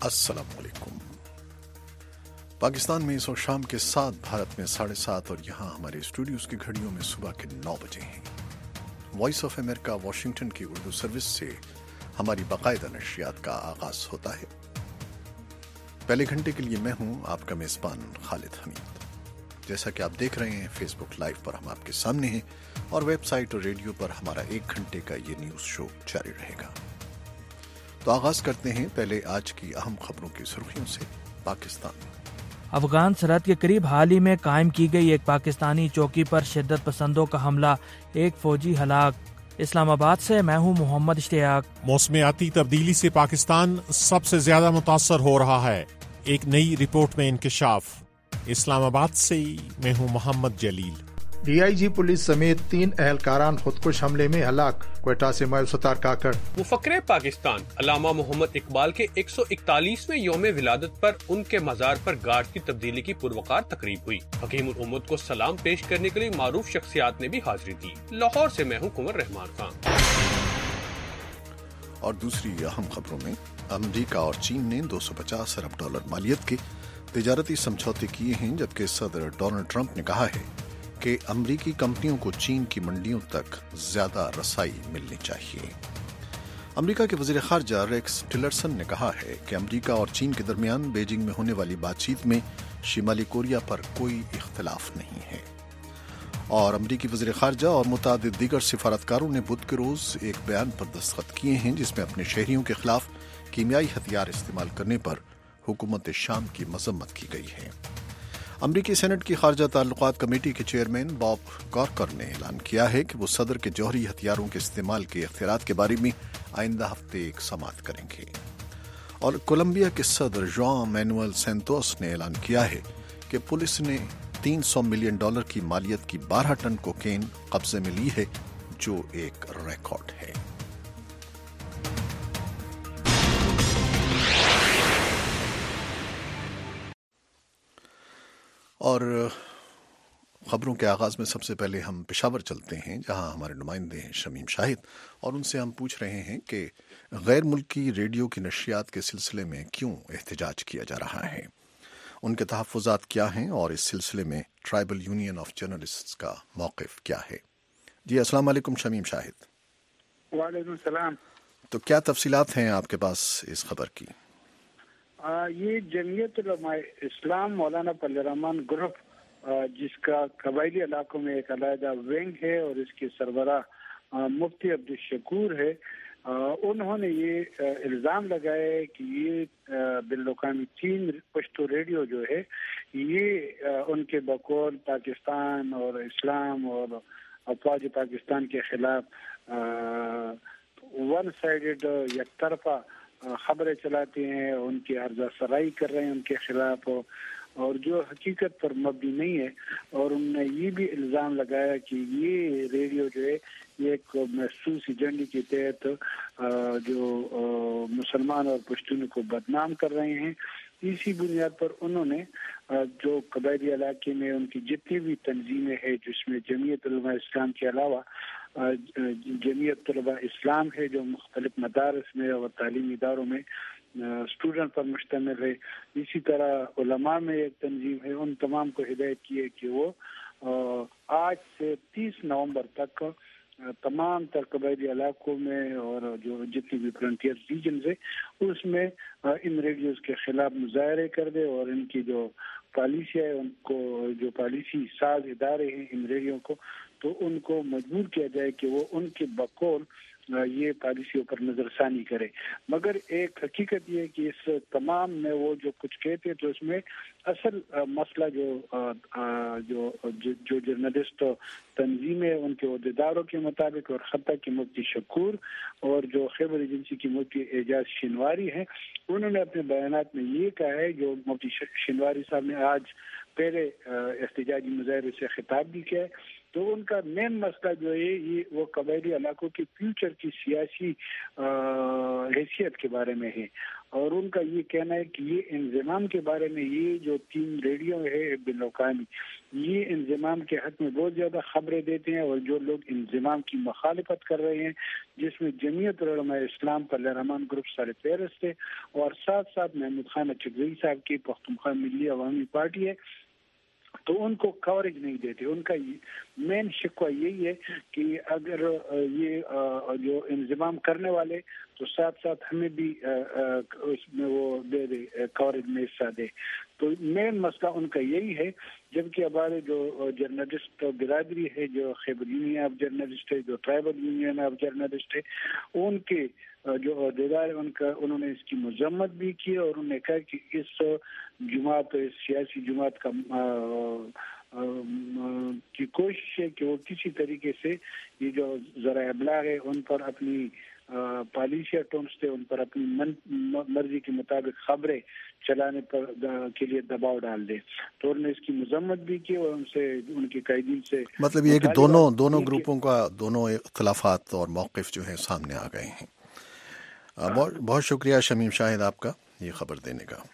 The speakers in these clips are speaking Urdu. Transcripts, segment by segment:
अस्सलाम वालेकुम। पाकिस्तान में इस वक्त शाम के 7, भारत में 7:30 और यहाँ हमारे स्टूडियोज की घड़ियों में सुबह के 9 बजे हैं। वॉइस ऑफ अमेरिका वाशिंगटन की उर्दू सर्विस से हमारी बाकायदा नशरियात का आगाज होता है। पहले घंटे के लिए मैं हूँ आपका मेज़बान खालिद हमीद। जैसा कि आप देख रहे हैं, फेसबुक लाइव पर हम आपके सामने हैं और वेबसाइट और रेडियो पर हमारा 1 घंटे का ये न्यूज़ शो जारी रहेगा। तो आगाज करते हैं पहले आज की अहम खबरों की सुर्खियों से। पाकिस्तान अफगान सरहद के करीब हाल ही में कायम की गई एक पाकिस्तानी चौकी पर शिद्दत पसंदों का हमला, एक फौजी हलाक। इस्लामाबाद से मैं हूँ मोहम्मद इश्तियाक। मौसमियाती तब्दीली से पाकिस्तान सबसे ज्यादा मुतासर हो रहा है, एक नई रिपोर्ट में इंकशाफ। इस्लामाबाद से मैं हूँ मोहम्मद जलील। DIG पुलिस समेत 3 एहलकारान खुदकुश हमले में हलाक। क्वेटा से मायूसतार काकड़। मुफक्किर पाकिस्तान अल्लामा मोहम्मद इकबाल के 141वें यौम विलादत पर उनके मज़ार पर गार्ड की तब्दीली की पुरवकार तकरीब हुई। हकीमुल उम्मत को सलाम पेश करने के लिए मारूफ शख्सियात ने भी हाजिरी दी। लाहौर से मैं हूँ कुंवर रहमान खान। और दूसरी अहम खबरों में, अमेरिका और चीन ने $250 अरब मालियत के तिजारती समझौते किए हैं, जबकि सदर डोनाल्ड ट्रंप ने कहा है कि अमरीकी कंपनियों को चीन की मंडियों तक ज्यादा रसाई मिलनी चाहिए। अमरीका के वजीर खारजा रेक्स टिलरसन ने कहा है कि अमरीका और चीन के दरमियान बीजिंग में होने वाली बातचीत में शिमाली कोरिया पर कोई इख्तिलाफ नहीं है। और अमरीकी वजीर खारजा और मुतादिद दीगर सिफारतकारों ने बुध के रोज एक बयान पर दस्तखत किए हैं, जिसमें अपने शहरियों के खिलाफ कीमियाई हथियार इस्तेमाल करने पर हुकूमत शाम की मजम्मत की गई है। अमरीकी सेनेट की खारजा ताल्लुकात कमेटी के चेयरमैन बॉब कॉर्कर ने ऐलान किया है कि वो सदर के जौहरी हथियारों के इस्तेमाल के इख्तियारात के बारे में आइंदा हफ्ते एक समाअत करेंगे। और कोलंबिया के सदर जुआन मैनुएल सैंतोस ने ऐलान किया है कि पुलिस ने $300 मिलियन की मालियत की 12 टन कोकेन कब्जे में ली है, जो एक रिकॉर्ड है। और खबरों के आगाज में सबसे पहले हम पेशावर चलते हैं, जहां हमारे नुमाइंदे हैं शमीम शाहिद, और उनसे हम पूछ रहे हैं कि गैर मुल्की रेडियो की नशरियात के सिलसिले में क्यों एहतजाज किया जा रहा है, उनके तहफ़्फ़ुज़ात क्या हैं और इस सिलसिले में ट्राइबल यूनियन ऑफ जर्नलिस्ट्स का मौक़िफ़ क्या है। जी अस्सलाम वालेकुम शमीम शाहिद। वालेकुम सलाम। तो क्या तफसीलात हैं आपके पास इस खबर की? ये जमीयत उलमा इस्लाम मौलाना फजल रहमान ग्रुप, जिसका कबायली इलाकों में एक अलहदा विंग है और इसके सरबराह मुफ्ती अब्दुल शकूर है, उन्होंने ये इल्ज़ाम लगाया है कि ये बिल्लुकामी चीन पश्तो रेडियो जो है, ये उनके बकौल पाकिस्तान और इस्लाम और अफवाज पाकिस्तान के खिलाफ वन साइडेड एक तरफा खबरें चलाते हैं, उनकी अर्जा सराई कर रहे हैं उनके खिलाफ, और जो हकीकत पर मबनी नहीं है। और उन्होंने ये भी इल्ज़ाम लगाया कि ये रेडियो जो है ये एक महसूस एजेंडे के तहत जो मुसलमान और पश्तून को बदनाम कर रहे हैं। इसी बुनियाद पर उन्होंने जो कबायली इलाके में उनकी जितनी भी तंजीमें हैं, जिसमें जमीयत उलमा इस्लाम के अलावा जमीयत उलमा इस्लाम है जो मुख्तलिफ मदारस में और तालीमी इदारों में स्टूडेंट पर मुश्तमिल है, इसी तरह उलमा में एक तंजीम है, उन तमाम को हिदायत की है कि वो आज से 30 नवंबर तक तमाम तर कबायली इलाकों में और जो जितनी भी फ्रंटियर रीजन है उसमें इन रेडियोज के खिलाफ मुजाहरे कर दे, और इनकी जो पॉलिसी है, उनको जो पॉलिसी साज इदारे हैं इन रेडियो को, तो उनको मजबूर किया जाए कि वो उनके बकौल ये पॉलिसियों पर नजरसानी करे। मगर एक हकीकत ये है कि इस तमाम में वो जो कुछ कहते हैं, तो इसमें असल मसला जो जर्नलिस्ट तंजीमें उनके अहदेदारों के मुताबिक और खत्ता के मुफ्ती शकूर और जो खैबर एजेंसी की मुफ्ती एजाज शिनवारी हैं, उन्होंने अपने बयानात में ये कहा है, जो मुफ्ती शिनवारी साहब ने आज पहले एहतजाजी मुजाहरे से खिताब भी किया है, تو ان کا مین مسئلہ جو ہے یہ وہ قبائلی علاقوں کے فیوچر کی سیاسی حیثیت کے بارے میں ہے، اور ان کا یہ کہنا ہے کہ یہ انضمام کے بارے میں یہ جو 3 ریڈیو ہے بین الاقوامی، یہ انضمام کے حق میں بہت زیادہ خبریں دیتے ہیں، اور جو لوگ انضمام کی مخالفت کر رہے ہیں جس میں جمعیت علماء اسلام پر رحمان گروپ سارے فہرست ہے، اور ساتھ ساتھ محمود خان اچکزئی صاحب کی پختونخوا ملی عوامی پارٹی ہے، تو ان کو کوریج نہیں دیتے۔ ان کا مین شکوہ یہی ہے کہ اگر یہ جو انضمام کرنے والے تو ساتھ ساتھ ہمیں بھی اس میں وہ دے دے، کوریج میں حصہ دے۔ تو مین مسئلہ ان کا یہی ہے، جبکہ ہمارے جو جرنلسٹ برادری ہے، جو خیبر یونین آف جرنلسٹ ہے، جو ٹرائبل یونین آف جرنلسٹ ہے، ان کے جو عہدیدار انہوں نے اس کی مذمت بھی کی، اور انہوں نے کہا کہ اس جماعت، اس سیاسی جماعت کا کی کوشش ہے کہ وہ کسی طریقے سے یہ جو ذرائع ابلاغ ہے ان پر اپنی پالیسی ٹونستے، ان پر اپنی مرضی کے مطابق خبریں چلانے پر کے لیے دباؤ ڈال دے۔ تو انہوں نے اس کی مذمت بھی کی، اور ان سے، ان کے قائدین سے، مطلب یہ کہ دونوں گروپوں کا دونوں اختلافات اور موقف جو ہے سامنے آ گئے ہیں۔ بہت شکریہ شمیم شاہد آپ کا یہ خبر دینے کا۔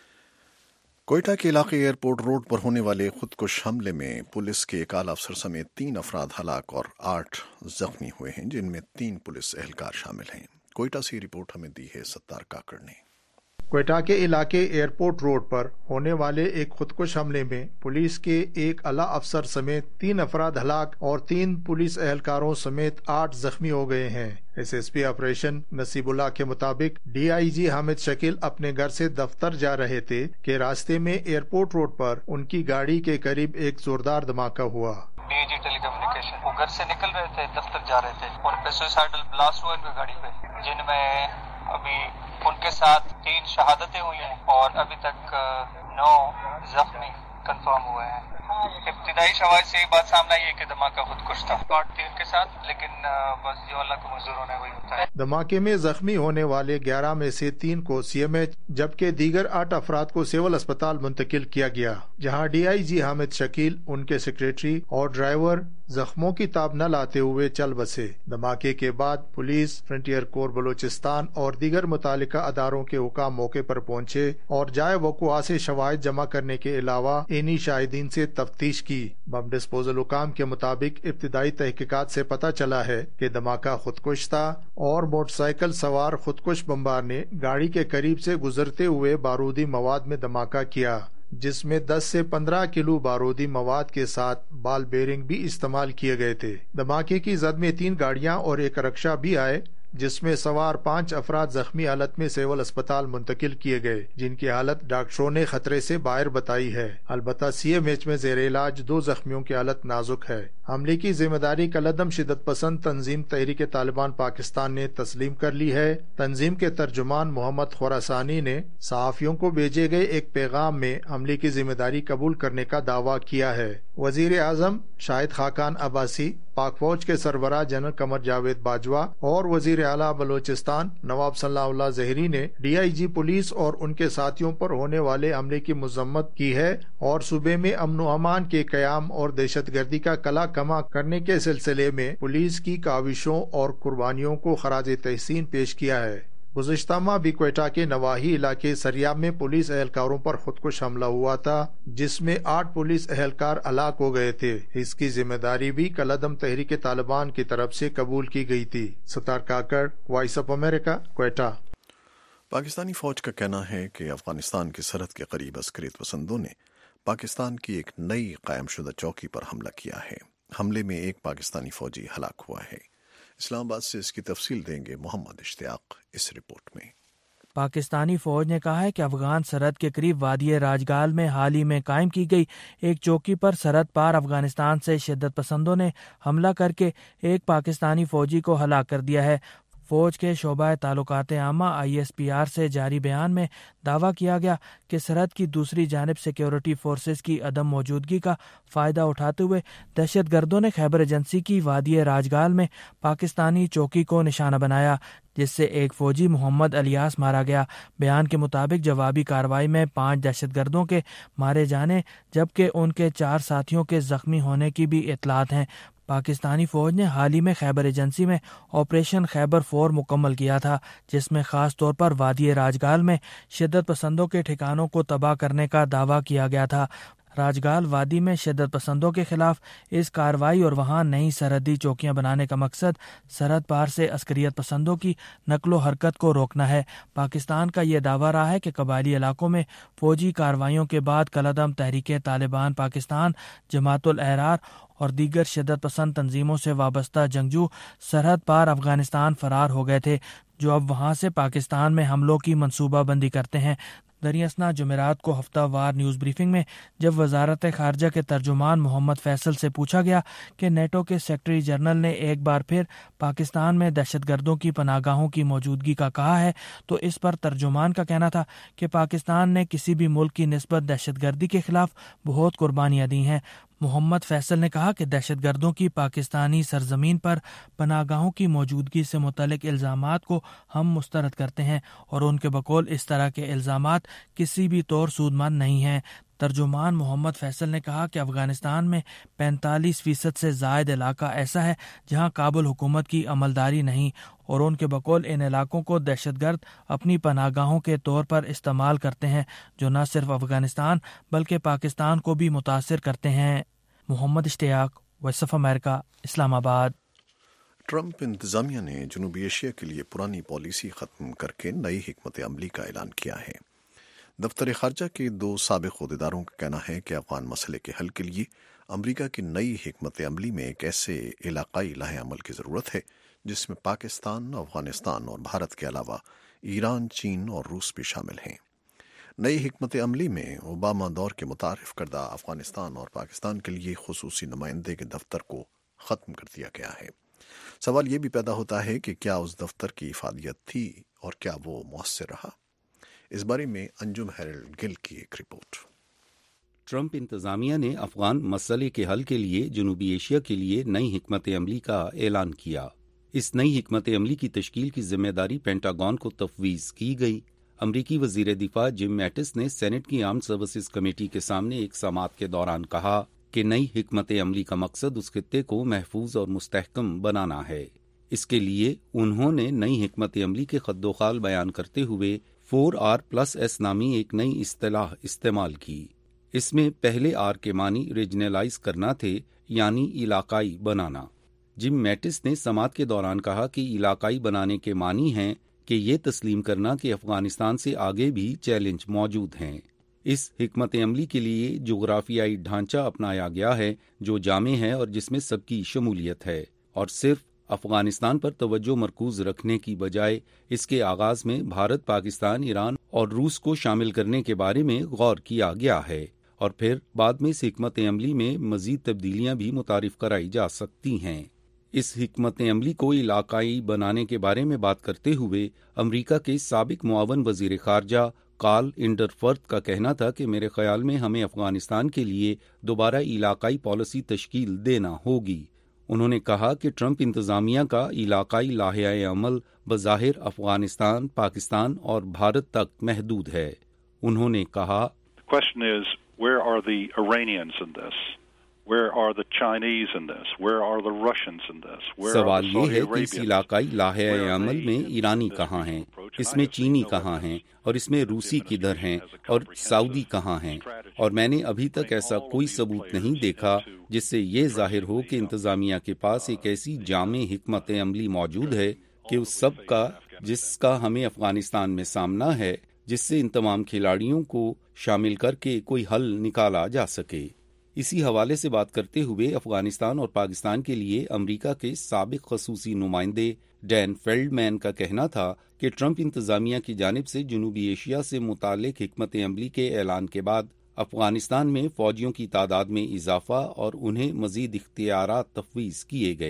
کوئٹہ کے علاقے ایئرپورٹ روڈ پر ہونے والے خودکش حملے میں پولیس کے ایک اعلیٰ افسر سمیت 3 افراد ہلاک اور 8 زخمی ہوئے ہیں، جن میں 3 پولیس اہلکار شامل ہیں۔ کوئٹہ سے رپورٹ ہمیں دی ہے ستار کاکڑ نے۔ کوئٹہ کے علاقے ایئرپورٹ روڈ پر ہونے والے ایک خودکش حملے میں پولیس کے ایک اعلیٰ افسر سمیت 3 افراد ہلاک اور 3 پولیس اہلکاروں سمیت 8 زخمی ہو گئے ہیں۔ ایس ایس پی آپریشن نصیب اللہ کے مطابق D I G Hamid Shakeel اپنے گھر سے دفتر جا رہے تھے کہ راستے میں ایئرپورٹ روڈ پر ان کی گاڑی کے قریب ایک زوردار دھماکہ ہوا۔ D I G tele communication وہ گھر سے نکل رہے تھے، دفتر جا رہے تھے، ان پہ سوسائڈل بلاسٹ ہوا ان کی گاڑی پہ، جن میں ابھی ان کے ساتھ 3 شہادتیں ہوئی ہیں اور ابھی تک 9 زخمی کنفرم ہوئے ہیں۔ ابتدائی شواہد سے یہ بات سامنے آئی ہے کہ دھماکہ خودکش تھا، کاٹ تھی ان کے ساتھ، لیکن بس جو اللہ کو منظور ہونا ہے وہی ہوتا ہے۔ دھماکے میں زخمی ہونے والے 11 میں سے 3 کو سی ایم ایچ جبکہ دیگر 8 افراد کو سول اسپتال منتقل کیا گیا، جہاں D I G Hamid Shakeel, ان کے سیکریٹری اور ڈرائیور زخموں کی تاب نہ لاتے ہوئے چل بسے۔ دھماکے کے بعد پولیس، فرنٹیئر کور بلوچستان اور دیگر متعلقہ اداروں کے حکام موقع پر پہنچے اور جائے وقوع سے شواہد جمع کرنے کے علاوہ عینی شاہدین سے تفتیش کی۔ بم ڈسپوزل حکام کے مطابق ابتدائی تحقیقات سے پتہ چلا ہے کہ دھماکہ خودکش تھا اور موٹر سائیکل سوار خودکش بمبار نے گاڑی کے قریب سے گزرتے ہوئے بارودی مواد میں دھماکہ کیا، جس میں 10 سے 15 کلو بارودی مواد کے ساتھ بال بیرنگ بھی استعمال کیے گئے تھے۔ دھماکے کی زد میں 3 گاڑیاں اور ایک رکشہ بھی آئے، جس میں سوار 5 افراد زخمی حالت میں سول اسپتال منتقل کیے گئے، جن کی حالت ڈاکٹروں نے خطرے سے باہر بتائی ہے۔ البتہ سی ایم ایچ میں زیر علاج 2 زخمیوں کی حالت نازک ہے۔ حملے کی ذمہ داری کالعدم شدت پسند تنظیم تحریک طالبان پاکستان نے تسلیم کر لی ہے۔ تنظیم کے ترجمان محمد خراسانی نے صحافیوں کو بھیجے گئے ایک پیغام میں حملے کی ذمہ داری قبول کرنے کا دعویٰ کیا ہے۔ وزیر اعظم شاہد خاقان عباسی، پاک فوج کے سربراہ جنرل قمر جاوید باجوہ اور وزیر اعلیٰ بلوچستان نواب صلی اللہ زہری نے ڈی آئی جی پولیس اور ان کے ساتھیوں پر ہونے والے حملے کی مذمت کی ہے اور صوبے میں امن و امان کے قیام اور دہشت گردی کا کلا کما کرنے کے سلسلے میں پولیس کی کاوشوں اور قربانیوں کو خراج تحسین پیش کیا ہے۔ گزشتہ ماہ بھی کوئٹہ کے نواحی علاقے سریاب میں پولیس اہلکاروں پر خودکش حملہ ہوا تھا، جس میں 8 پولیس اہلکار ہلاک ہو گئے تھے۔ اس کی ذمہ داری بھی کالعدم تحریک طالبان کی طرف سے قبول کی گئی تھی۔ ستار کاکڑ، وائس آف امریکہ، کوئٹہ۔ پاکستانی فوج کا کہنا ہے کہ افغانستان کی سرحد کے قریب عسکریت پسندوں نے پاکستان کی ایک نئی قائم شدہ چوکی پر حملہ کیا ہے۔ حملے میں ایک پاکستانی فوجی ہلاک ہوا ہے۔ اسلام آباد سے اس کی تفصیل دیں گے محمد اشتیاق اس رپورٹ میں۔ پاکستانی فوج نے کہا ہے کہ افغان سرحد کے قریب وادی راجگال میں حال ہی میں قائم کی گئی ایک چوکی پر سرحد پار افغانستان سے شدت پسندوں نے حملہ کر کے ایک پاکستانی فوجی کو ہلاک کر دیا ہے۔ فوج کے شعبہ تعلقات عامہ ISPR سے جاری بیان میں دعویٰ کیا گیا کہ سرحد کی دوسری جانب سیکیورٹی فورسز کی عدم موجودگی کا فائدہ اٹھاتے ہوئے دہشت گردوں نے خیبر ایجنسی کی وادی راجگال میں پاکستانی چوکی کو نشانہ بنایا، جس سے ایک فوجی محمد الیاس مارا گیا۔ بیان کے مطابق جوابی کارروائی میں 5 دہشت گردوں کے مارے جانے جبکہ ان کے 4 ساتھیوں کے زخمی ہونے کی بھی اطلاعات ہیں۔ پاکستانی فوج نے حال ہی میں خیبر ایجنسی میں آپریشن خیبر 4 مکمل کیا تھا، جس میں خاص طور پر وادی راجگال میں شدت پسندوں کے ٹھکانوں کو تباہ کرنے کا دعویٰ کیا گیا تھا۔ راجگال وادی میں شدت پسندوں کے خلاف اس کارروائی اور وہاں نئی سرحدی چوکیاں بنانے کا مقصد سرحد پار سے عسکریت پسندوں کی نقل و حرکت کو روکنا ہے۔ پاکستان کا یہ دعویٰ رہا ہے کہ قبائلی علاقوں میں فوجی کارروائیوں کے بعد کالعدم تحریک طالبان پاکستان، جماعت الاحرار اور دیگر شدت پسند تنظیموں سے وابستہ جنگجو سرحد پار افغانستان فرار ہو گئے تھے، جو اب وہاں سے پاکستان میں حملوں کی منصوبہ بندی کرتے ہیں۔ دریاسنا جمعرات کو ہفتہ وار نیوز بریفنگ میں جب وزارت خارجہ کے ترجمان محمد فیصل سے پوچھا گیا کہ نیٹو کے سیکرٹری جنرل نے ایک بار پھر پاکستان میں دہشت گردوں کی پناہ گاہوں کی موجودگی کا کہا ہے، تو اس پر ترجمان کا کہنا تھا کہ پاکستان نے کسی بھی ملک کی نسبت دہشت گردی کے خلاف بہت قربانیاں دی ہیں۔ محمد فیصل نے کہا کہ دہشت گردوں کی پاکستانی سرزمین پر پناہ گاہوں کی موجودگی سے متعلق الزامات کو ہم مسترد کرتے ہیں اور ان کے بقول اس طرح کے الزامات کسی بھی طور سودمند نہیں ہیں۔ ترجمان محمد فیصل نے کہا کہ افغانستان میں 45% سے زائد علاقہ ایسا ہے جہاں کابل حکومت کی عملداری نہیں، اور ان کے بقول ان علاقوں کو دہشت گرد اپنی پناہ گاہوں کے طور پر استعمال کرتے ہیں، جو نہ صرف افغانستان بلکہ پاکستان کو بھی متاثر کرتے ہیں۔ محمد اشتیاق، وائس آف امریکہ، اسلام آباد۔ ٹرمپ انتظامیہ نے جنوبی ایشیا کے لیے پرانی پالیسی ختم کر کے نئی حکمت عملی کا اعلان کیا ہے۔ دفتر خارجہ کے 2 سابق عہدیداروں کا کہنا ہے کہ افغان مسئلے کے حل کے لیے امریکہ کی نئی حکمت عملی میں ایک ایسے علاقائی لائحہ عمل کی ضرورت ہے جس میں پاکستان، افغانستان اور بھارت کے علاوہ ایران، چین اور روس بھی شامل ہیں۔ نئی حکمت عملی میں اوباما دور کے متعارف کردہ افغانستان اور پاکستان کے لیے خصوصی نمائندے کے دفتر کو ختم کر دیا گیا ہے۔ سوال یہ بھی پیدا ہوتا ہے کہ کیا اس دفتر کی افادیت تھی اور کیا وہ مؤثر رہا؟ اس بارے میں انجم ہیرلڈ گل کی ایک رپورٹ۔ ٹرمپ انتظامیہ نے افغان مسئلے کے حل کے لیے جنوبی ایشیا کے لیے نئی حکمت عملی کا اعلان کیا۔ اس نئی حکمت عملی کی تشکیل کی ذمہ داری پینٹاگون کو تفویض کی گئی۔ امریکی وزیر دفاع جم میٹس نے سینٹ کی آرمڈ سروسز کمیٹی کے سامنے ایک سماعت کے دوران کہا کہ نئی حکمت عملی کا مقصد اس خطے کو محفوظ اور مستحکم بنانا ہے۔ اس کے لیے انہوں نے نئی حکمت عملی کے خد و خال بیان کرتے ہوئے 4R+S نامی ایک نئی اصطلاح استعمال کی۔ اس میں پہلے R کے معنی ریجنلائز کرنا تھے، یعنی علاقائی بنانا۔ جم میٹس نے سماعت کے دوران کہا کہ علاقائی بنانے کے معنی ہیں کہ یہ تسلیم کرنا کہ افغانستان سے آگے بھی چیلنج موجود ہیں۔ اس حکمت عملی کے لیے جغرافیائی ڈھانچہ اپنایا گیا ہے جو جامع ہے اور جس میں سب کی شمولیت ہے، اور صرف افغانستان پر توجہ مرکوز رکھنے کی بجائے اس کے آغاز میں بھارت، پاکستان، ایران اور روس کو شامل کرنے کے بارے میں غور کیا گیا ہے، اور پھر بعد میں اس حکمت عملی میں مزید تبدیلیاں بھی متعارف کرائی جا سکتی ہیں۔ اس حکمت عملی کو علاقائی بنانے کے بارے میں بات کرتے ہوئے امریکہ کے سابق معاون وزیر خارجہ کارل انڈرفرتھ کا کہنا تھا کہ میرے خیال میں ہمیں افغانستان کے لیے دوبارہ علاقائی پالیسی تشکیل دینا ہوگی۔ انہوں نے کہا کہ ٹرمپ انتظامیہ کا علاقائی لائحہ عمل بظاہر افغانستان، پاکستان اور بھارت تک محدود ہے۔ انہوں نے کہا، The question is, where are the Iranians in this? Where are the Chinese in this? Where are the Russians in this? سوال یہ ہے کہ اس علاقائی لائحہ عمل میں ایرانی کہاں ہیں، اس میں چینی کہاں ہیں، اور اس میں روسی کدھر ہیں، اور سعودی کہاں ہیں؟ اور میں نے ابھی تک ایسا کوئی ثبوت نہیں دیکھا جس سے یہ ظاہر ہو کہ انتظامیہ کے پاس ایک ایسی جامع حکمت عملی موجود ہے کہ اس سب کا جس کا ہمیں افغانستان میں سامنا ہے، جس سے ان تمام کھلاڑیوں کو شامل کر کے کوئی حل نکالا جا سکے۔ اسی حوالے سے بات کرتے ہوئے افغانستان اور پاکستان کے لیے امریکہ کے سابق خصوصی نمائندے ڈین فیلڈمین کا کہنا تھا کہ ٹرمپ انتظامیہ کی جانب سے جنوبی ایشیا سے متعلق حکمت عملی کے اعلان کے بعد افغانستان میں فوجیوں کی تعداد میں اضافہ اور انہیں مزید اختیارات تفویض کیے گئے،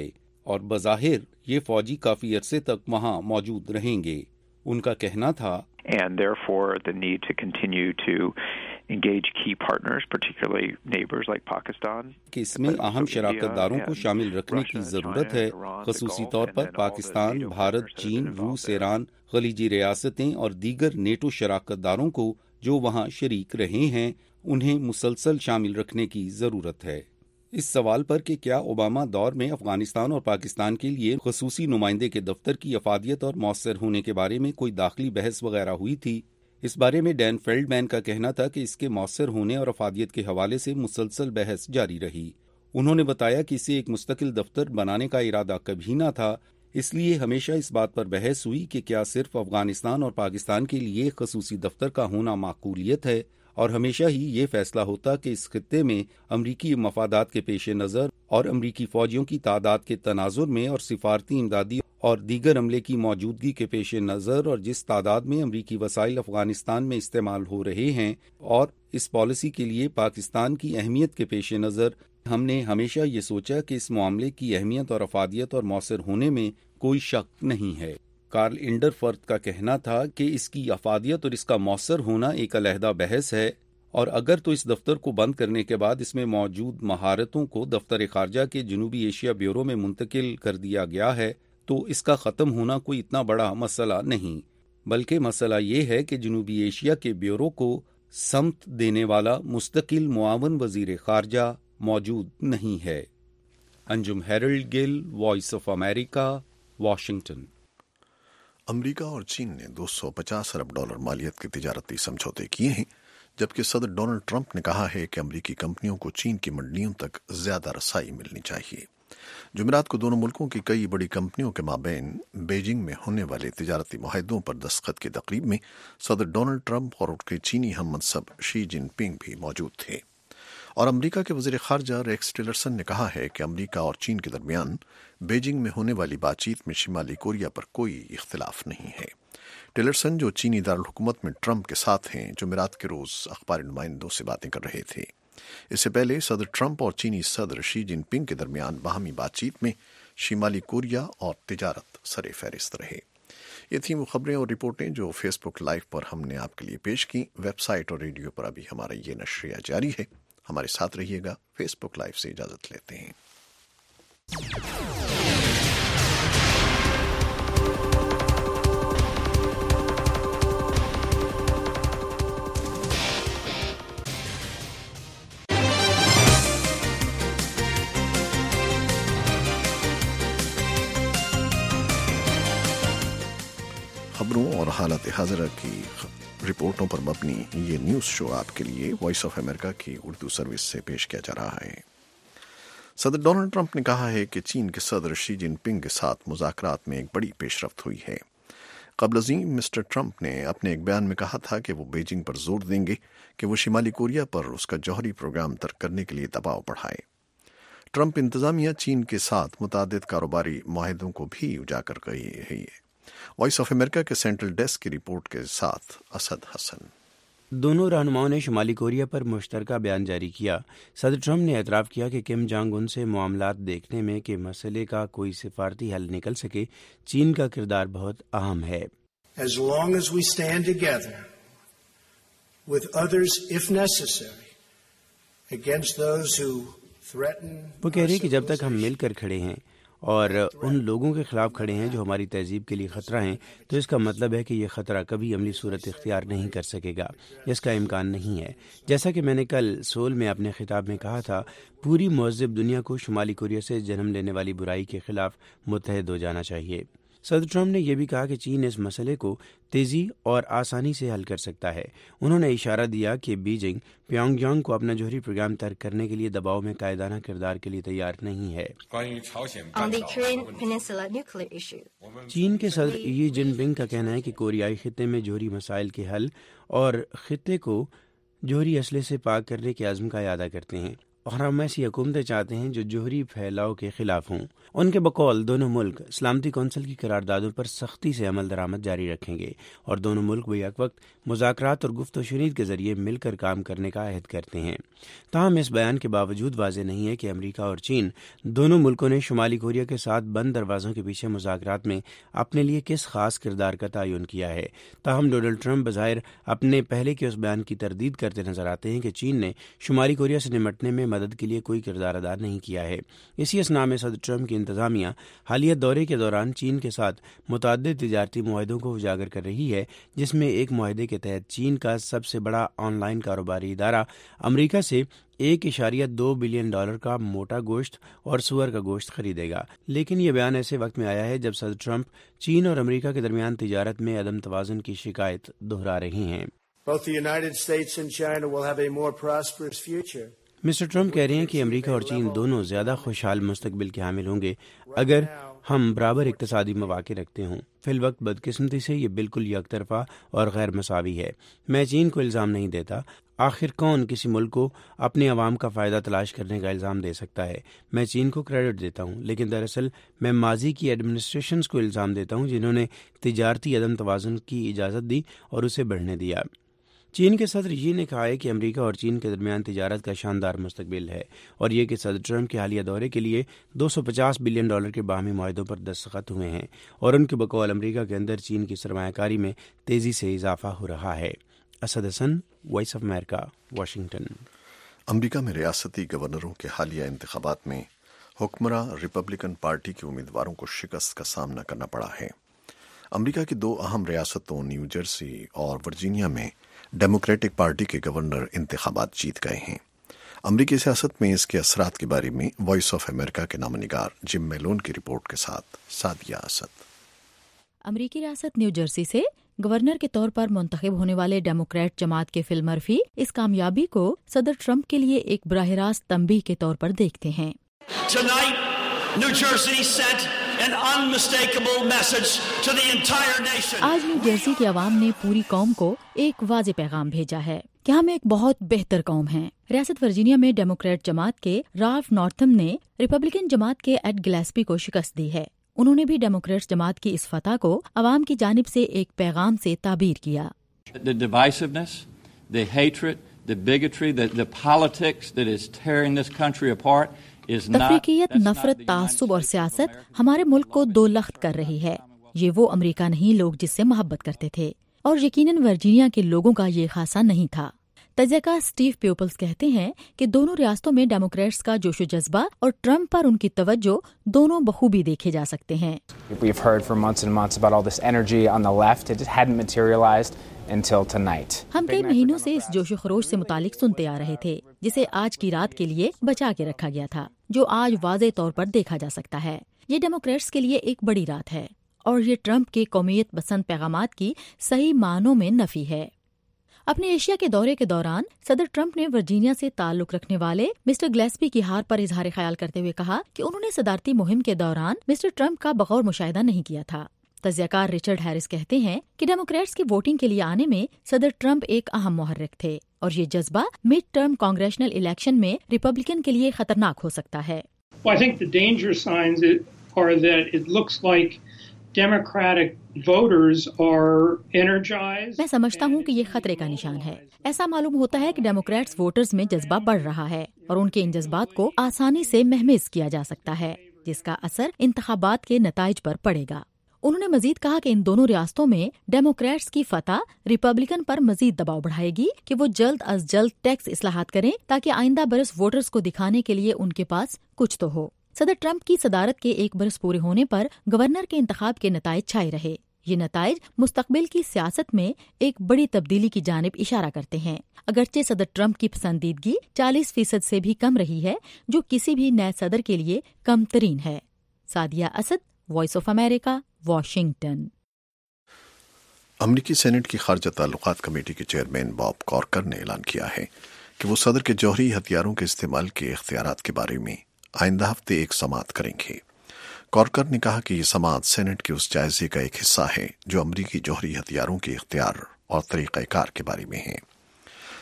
اور بظاہر یہ فوجی کافی عرصے تک وہاں موجود رہیں گے۔ ان کا کہنا تھا and therefore the need to continue to engage key partners, particularly neighbors like Pakistan. کہ اس میں اہم شراکت داروں کو شامل رکھنے کی ضرورت ہے، خصوصی طور پر پاکستان، بھارت، چین، روس، ایران، خلیجی ریاستیں اور دیگر نیٹو شراکت داروں کو جو وہاں شریک رہے ہیں، انہیں مسلسل شامل رکھنے کی ضرورت ہے۔ اس سوال پر کہ کیا اوباما دور میں افغانستان اور پاکستان کے لیے خصوصی نمائندے کے دفتر کی افادیت اور مؤثر ہونے کے بارے میں کوئی داخلی بحث وغیرہ ہوئی تھی، اس بارے میں ڈین فیلڈ مین کا کہنا تھا کہ اس کے مؤثر ہونے اور افادیت کے حوالے سے مسلسل بحث جاری رہی۔ انہوں نے بتایا کہ اسے ایک مستقل دفتر بنانے کا ارادہ کبھی نہ تھا، اس لیے ہمیشہ اس بات پر بحث ہوئی کہ کیا صرف افغانستان اور پاکستان کے لیے خصوصی دفتر کا ہونا معقولیت ہے، اور ہمیشہ ہی یہ فیصلہ ہوتا کہ اس خطے میں امریکی مفادات کے پیش نظر اور امریکی فوجیوں کی تعداد کے تناظر میں اور سفارتی امدادی اور دیگر عملے کی موجودگی کے پیش نظر اور جس تعداد میں امریکی وسائل افغانستان میں استعمال ہو رہے ہیں اور اس پالیسی کے لیے پاکستان کی اہمیت کے پیش نظر، ہم نے ہمیشہ یہ سوچا کہ اس معاملے کی اہمیت اور افادیت اور مؤثر ہونے میں کوئی شک نہیں ہے۔ کارل انڈرفرتھ کا کہنا تھا کہ اس کی افادیت اور اس کا مؤثر ہونا ایک علیحدہ بحث ہے، اور اگر تو اس دفتر کو بند کرنے کے بعد اس میں موجود مہارتوں کو دفتر خارجہ کے جنوبی ایشیا بیورو میں منتقل کر دیا گیا ہے تو اس کا ختم ہونا کوئی اتنا بڑا مسئلہ نہیں، بلکہ مسئلہ یہ ہے کہ جنوبی ایشیا کے بیورو کو سمت دینے والا مستقل معاون وزیر خارجہ موجود نہیں ہے۔ Anjum Harold Gill, voice of America, Washington. امریکہ اور چین نے $250 ارب مالیت کے تجارتی سمجھوتے کیے ہیں، جبکہ صدر ڈونلڈ ٹرمپ نے کہا ہے کہ امریکی کمپنیوں کو چین کی منڈیوں تک زیادہ رسائی ملنی چاہیے۔ جمعرات کو دونوں ملکوں کی کئی بڑی کمپنیوں کے مابین بیجنگ میں ہونے والے تجارتی معاہدوں پر دستخط کی تقریب میں صدر ڈونلڈ ٹرمپ اور ان کے چینی ہم منصب شی جن پنگ بھی موجود تھے، اور امریکہ کے وزیر خارجہ ریکس ٹیلرسن نے کہا ہے کہ امریکہ اور چین کے درمیان بیجنگ میں ہونے والی بات چیت میں شمالی کوریا پر کوئی اختلاف نہیں ہے۔ ٹیلرسن جو چینی دارالحکومت میں ٹرمپ کے ساتھ ہیں، جمعرات کے روز اخباری نمائندوں سے باتیں کر رہے تھے۔ اس سے پہلے صدر ٹرمپ اور چینی صدر شی جن پنگ کے درمیان باہمی بات چیت میں شمالی کوریا اور تجارت سر فہرست رہے۔ یہ تھیں وہ خبریں اور رپورٹیں جو فیس بک لائیو پر ہم نے آپ کے لیے پیش کی۔ ویب سائٹ اور ریڈیو پر ابھی ہمارا یہ نشریہ جاری ہے، ہمارے ساتھ رہیے گا۔ فیس بک لائیو سے اجازت لیتے ہیں۔ خبروں اور حالات حاضرہ کی رپورٹوں پر مبنی یہ نیوز شو آپ کے لیے وائس آف امریکہ کی اردو سروس سے پیش کیا جا رہا ہے۔ صدر ڈونلڈ ٹرمپ نے کہا ہے کہ چین کے صدر شی جن پنگ کے ساتھ مذاکرات میں ایک بڑی پیش رفت ہوئی ہے۔ قبل ازیں مسٹر ٹرمپ نے اپنے ایک بیان میں کہا تھا کہ وہ بیجنگ پر زور دیں گے کہ وہ شمالی کوریا پر اس کا جوہری پروگرام ترک کرنے کے لیے دباؤ بڑھائے۔ ٹرمپ انتظامیہ چین کے ساتھ متعدد کاروباری معاہدوں کو بھی اجاگر کر رہی ہے۔ وائس آف امریکہ کے سینٹرل ڈیسک کی رپورٹ کے ساتھ اسد حسن۔ دونوں رہنماؤں نے شمالی کوریا پر مشترکہ بیان جاری کیا۔ صدر ٹرمپ نے اعتراف کیا کہ کم جانگ ان سے معاملات دیکھنے میں کہ مسئلے کا کوئی سفارتی حل نکل سکے، چین کا کردار بہت اہم ہے۔ As long as we stand together with others if necessary against those who threaten. وہ کہہ رہے کہ جب تک ہم مل کر کھڑے ہیں اور ان لوگوں کے خلاف کھڑے ہیں جو ہماری تہذیب کے لیے خطرہ ہیں، تو اس کا مطلب ہے کہ یہ خطرہ کبھی عملی صورت اختیار نہیں کر سکے گا، اس کا امکان نہیں ہے۔ جیسا کہ میں نے کل سول میں اپنے خطاب میں کہا تھا، پوری مہذب دنیا کو شمالی کوریا سے جنم لینے والی برائی کے خلاف متحد ہو جانا چاہیے۔ صدر ٹرمپ نے یہ بھی کہا کہ چین اس مسئلے کو تیزی اور آسانی سے حل کر سکتا ہے۔ انہوں نے اشارہ دیا کہ بیجنگ پیونگ یانگ کو اپنا جوہری پروگرام ترک کرنے کے لیے دباؤ میں قائدانہ کردار کے لیے تیار نہیں ہے۔ چین کے صدر شی جن پنگ کا کہنا ہے کہ کوریائی خطے میں جوہری مسائل کے حل اور خطے کو جوہری اسلحے سے پاک کرنے کے عزم کا اعادہ کرتے ہیں۔ اور ہم ایسی حکومتیں چاہتے ہیں جو جوہری پھیلاؤ کے خلاف ہوں۔ ان کے بقول دونوں ملک سلامتی کونسل کی قراردادوں پر سختی سے عمل درآمد جاری رکھیں گے اور دونوں ملک بیک وقت مذاکرات اور گفت و شنید کے ذریعے مل کر کام کرنے کا عہد کرتے ہیں۔ تاہم اس بیان کے باوجود واضح نہیں ہے کہ امریکہ اور چین دونوں ملکوں نے شمالی کوریا کے ساتھ بند دروازوں کے پیچھے مذاکرات میں اپنے لیے کس خاص کردار کا تعین کیا ہے۔ تاہم ڈونلڈ ٹرمپ بظاہر اپنے پہلے کے اس بیان کی تردید کرتے نظر آتے ہیں کہ چین نے شمالی کوریا سے نمٹنے میں مدد کے لیے کوئی کردار ادا نہیں کیا ہے۔ اسی اثناء میں صدر ٹرمپ کی انتظامیہ حالیہ دورے کے دوران چین کے ساتھ متعدد تجارتی معاہدوں کو اجاگر کر رہی ہے، جس میں ایک معاہدے کے تحت چین کا سب سے بڑا آن لائن کاروباری ادارہ امریکہ سے $1.2 بلین کا موٹا گوشت اور سور کا گوشت خریدے گا۔ لیکن یہ بیان ایسے وقت میں آیا ہے جب صدر ٹرمپ چین اور امریکہ کے درمیان تجارت میں عدم توازن کی شکایت دہرا رہی ہیں۔ Both the United States and China will have a more prosperous future. Mister Trump کہہ رہے ہیں کہ امریکہ اور چین دونوں زیادہ خوشحال مستقبل کے حامل ہوں گے اگر ہم برابر اقتصادی مواقع رکھتے ہوں۔ فی الوقت بدقسمتی سے یہ بالکل یک طرفہ اور غیر مساوی ہے۔ میں چین کو الزام نہیں دیتا، آخر کون کسی ملک کو اپنے عوام کا فائدہ تلاش کرنے کا الزام دے سکتا ہے؟ میں چین کو کریڈٹ دیتا ہوں، لیکن دراصل میں ماضی کی ایڈمنسٹریشنز کو الزام دیتا ہوں جنہوں نے تجارتی عدم توازن کی اجازت دی اور اسے بڑھنے دیا۔ چین کے صدر یی نے کہا ہے کہ امریکہ اور چین کے درمیان تجارت کا شاندار مستقبل ہے، اور یہ کہ صدر ٹرمپ کے حالیہ دورے کے لیے $250 بلین کے باہمی معاہدوں پر دستخط ہوئے ہیں، اور ان کے بقول امریکہ کے اندر چین کی سرمایہ کاری میں تیزی سے اضافہ ہو رہا ہے۔ Asad Hasan, voice of America, Washington. America میں ریاستی گورنروں کے حالیہ انتخابات میں حکمراں ریپبلکن پارٹی کے امیدواروں کو شکست کا سامنا کرنا پڑا ہے۔ امریکہ کی 2 اہم ریاستوں نیو جرسی اور ورجینیا میں ڈیموکریٹک پارٹی کے گورنر انتخابات جیت گئے ہیں۔ امریکی سیاست میں اس کے اثرات کے بارے میں وائس آف امریکہ کے نامہ نگار جم میلون کی رپورٹ کے ساتھ سعدیہ اسد۔ امریکی ریاست نیو جرسی سے گورنر کے طور پر منتخب ہونے والے ڈیموکریٹ جماعت کے فل مرفی اس کامیابی کو صدر ٹرمپ کے لیے ایک براہ راست تنبیہ کے طور پر دیکھتے ہیں۔ آج نیو جرسی کی عوام نے پوری قوم کو ایک واضح پیغام بھیجا ہے کہ ہم ایک بہت بہتر قوم ہیں۔ ریاست ورجینیا میں ڈیموکریٹ جماعت کے رالف نورتھم نے ریپبلکن جماعت کے ایڈ گلیسپی کو شکست دی ہے۔ انہوں نے بھی ڈیموکریٹس جماعت کی اس فتح کو عوام کی جانب سے ایک پیغام سے تعبیر کیا۔ The divisiveness, the hatred, the bigotry, the politics that is tearing this country apart is not. تفریقیت، نفرت، تعصب اور سیاست ہمارے ملک کو دو لخت کر رہی ہے۔ یہ وہ امریکہ نہیں لوگ جس سے محبت کرتے تھے، اور یقیناً ورجینیا کے لوگوں کا یہ خاصہ نہیں تھا۔ تجزیہ کار اسٹیو پیوپلز کہتے ہیں کہ دونوں ریاستوں میں ڈیموکریٹس کا جوش و جذبہ اور ٹرمپ پر ان کی توجہ دونوں بخوبی دیکھے جا سکتے ہیں۔ We've heard for months and months about all this energy on the left. It hadn't materialized until tonight. ہم کئی مہینوں سے اس جوش و خروش سے متعلق سنتے آ رہے تھے جسے آج کی رات کے لیے بچا کے رکھا گیا تھا، جو آج واضح طور پر دیکھا جا سکتا ہے۔ یہ ڈیموکریٹس کے لیے ایک بڑی رات ہے، اور یہ ٹرمپ کے قومیت پسند پیغامات کی صحیح معنوں میں نفی ہے۔ اپنے ایشیا کے دورے کے دوران صدر ٹرمپ نے ورجینیا سے تعلق رکھنے والے مسٹر گلیسپی کی ہار پر اظہار خیال کرتے ہوئے کہا کہ انہوں نے صدارتی مہم کے دوران مسٹر ٹرمپ کا بغور مشاہدہ نہیں کیا تھا۔ تجزیہ کار رچرڈ ہیرس کہتے ہیں کہ ڈیموکریٹس کی ووٹنگ کے لیے آنے میں صدر ٹرمپ ایک اہم محرک تھے، اور یہ جذبہ مڈ ٹرم کانگریشنل الیکشن میں ریپبلکن کے لیے خطرناک ہو سکتا ہے۔ میں سمجھتا ہوں کہ یہ خطرے کا نشان ہے۔ ایسا معلوم ہوتا ہے کہ ڈیموکریٹس ووٹرز میں جذبہ بڑھ رہا ہے، اور ان کے ان جذبات کو آسانی سے مہمیز کیا جا سکتا ہے، جس کا اثر انتخابات کے نتائج پر پڑے گا۔ انہوں نے مزید کہا کہ ان دونوں ریاستوں میں ڈیموکریٹس کی فتح ریپبلکن پر مزید دباؤ بڑھائے گی کہ وہ جلد از جلد ٹیکس اصلاحات کریں تاکہ آئندہ برس ووٹرز کو دکھانے کے لیے ان کے پاس کچھ تو ہو۔ صدر ٹرمپ کی صدارت کے ایک برس پورے ہونے پر گورنر کے انتخاب کے نتائج چھائے رہے۔ یہ نتائج مستقبل کی سیاست میں ایک بڑی تبدیلی کی جانب اشارہ کرتے ہیں، اگرچہ صدر ٹرمپ کی پسندیدگی 40% سے بھی کم رہی ہے، جو کسی بھی نئے صدر کے لیے کم ترین ہے۔ Sadia Asad, voice of America, Washington. امریکی سینٹ کی خارجہ تعلقات کمیٹی کے چیئرمین باب کارکر نے اعلان کیا ہے کہ وہ صدر کے جوہری ہتھیاروں کے استعمال کے اختیارات کے بارے میں آئندہ ہفتے ایک سماعت کریں گے۔ کارکر نے کہا کہ یہ سماعت سینٹ کے اس جائزے کا ایک حصہ ہے جو امریکی جوہری ہتھیاروں کے اختیار اور طریقہ کار کے بارے میں ہے۔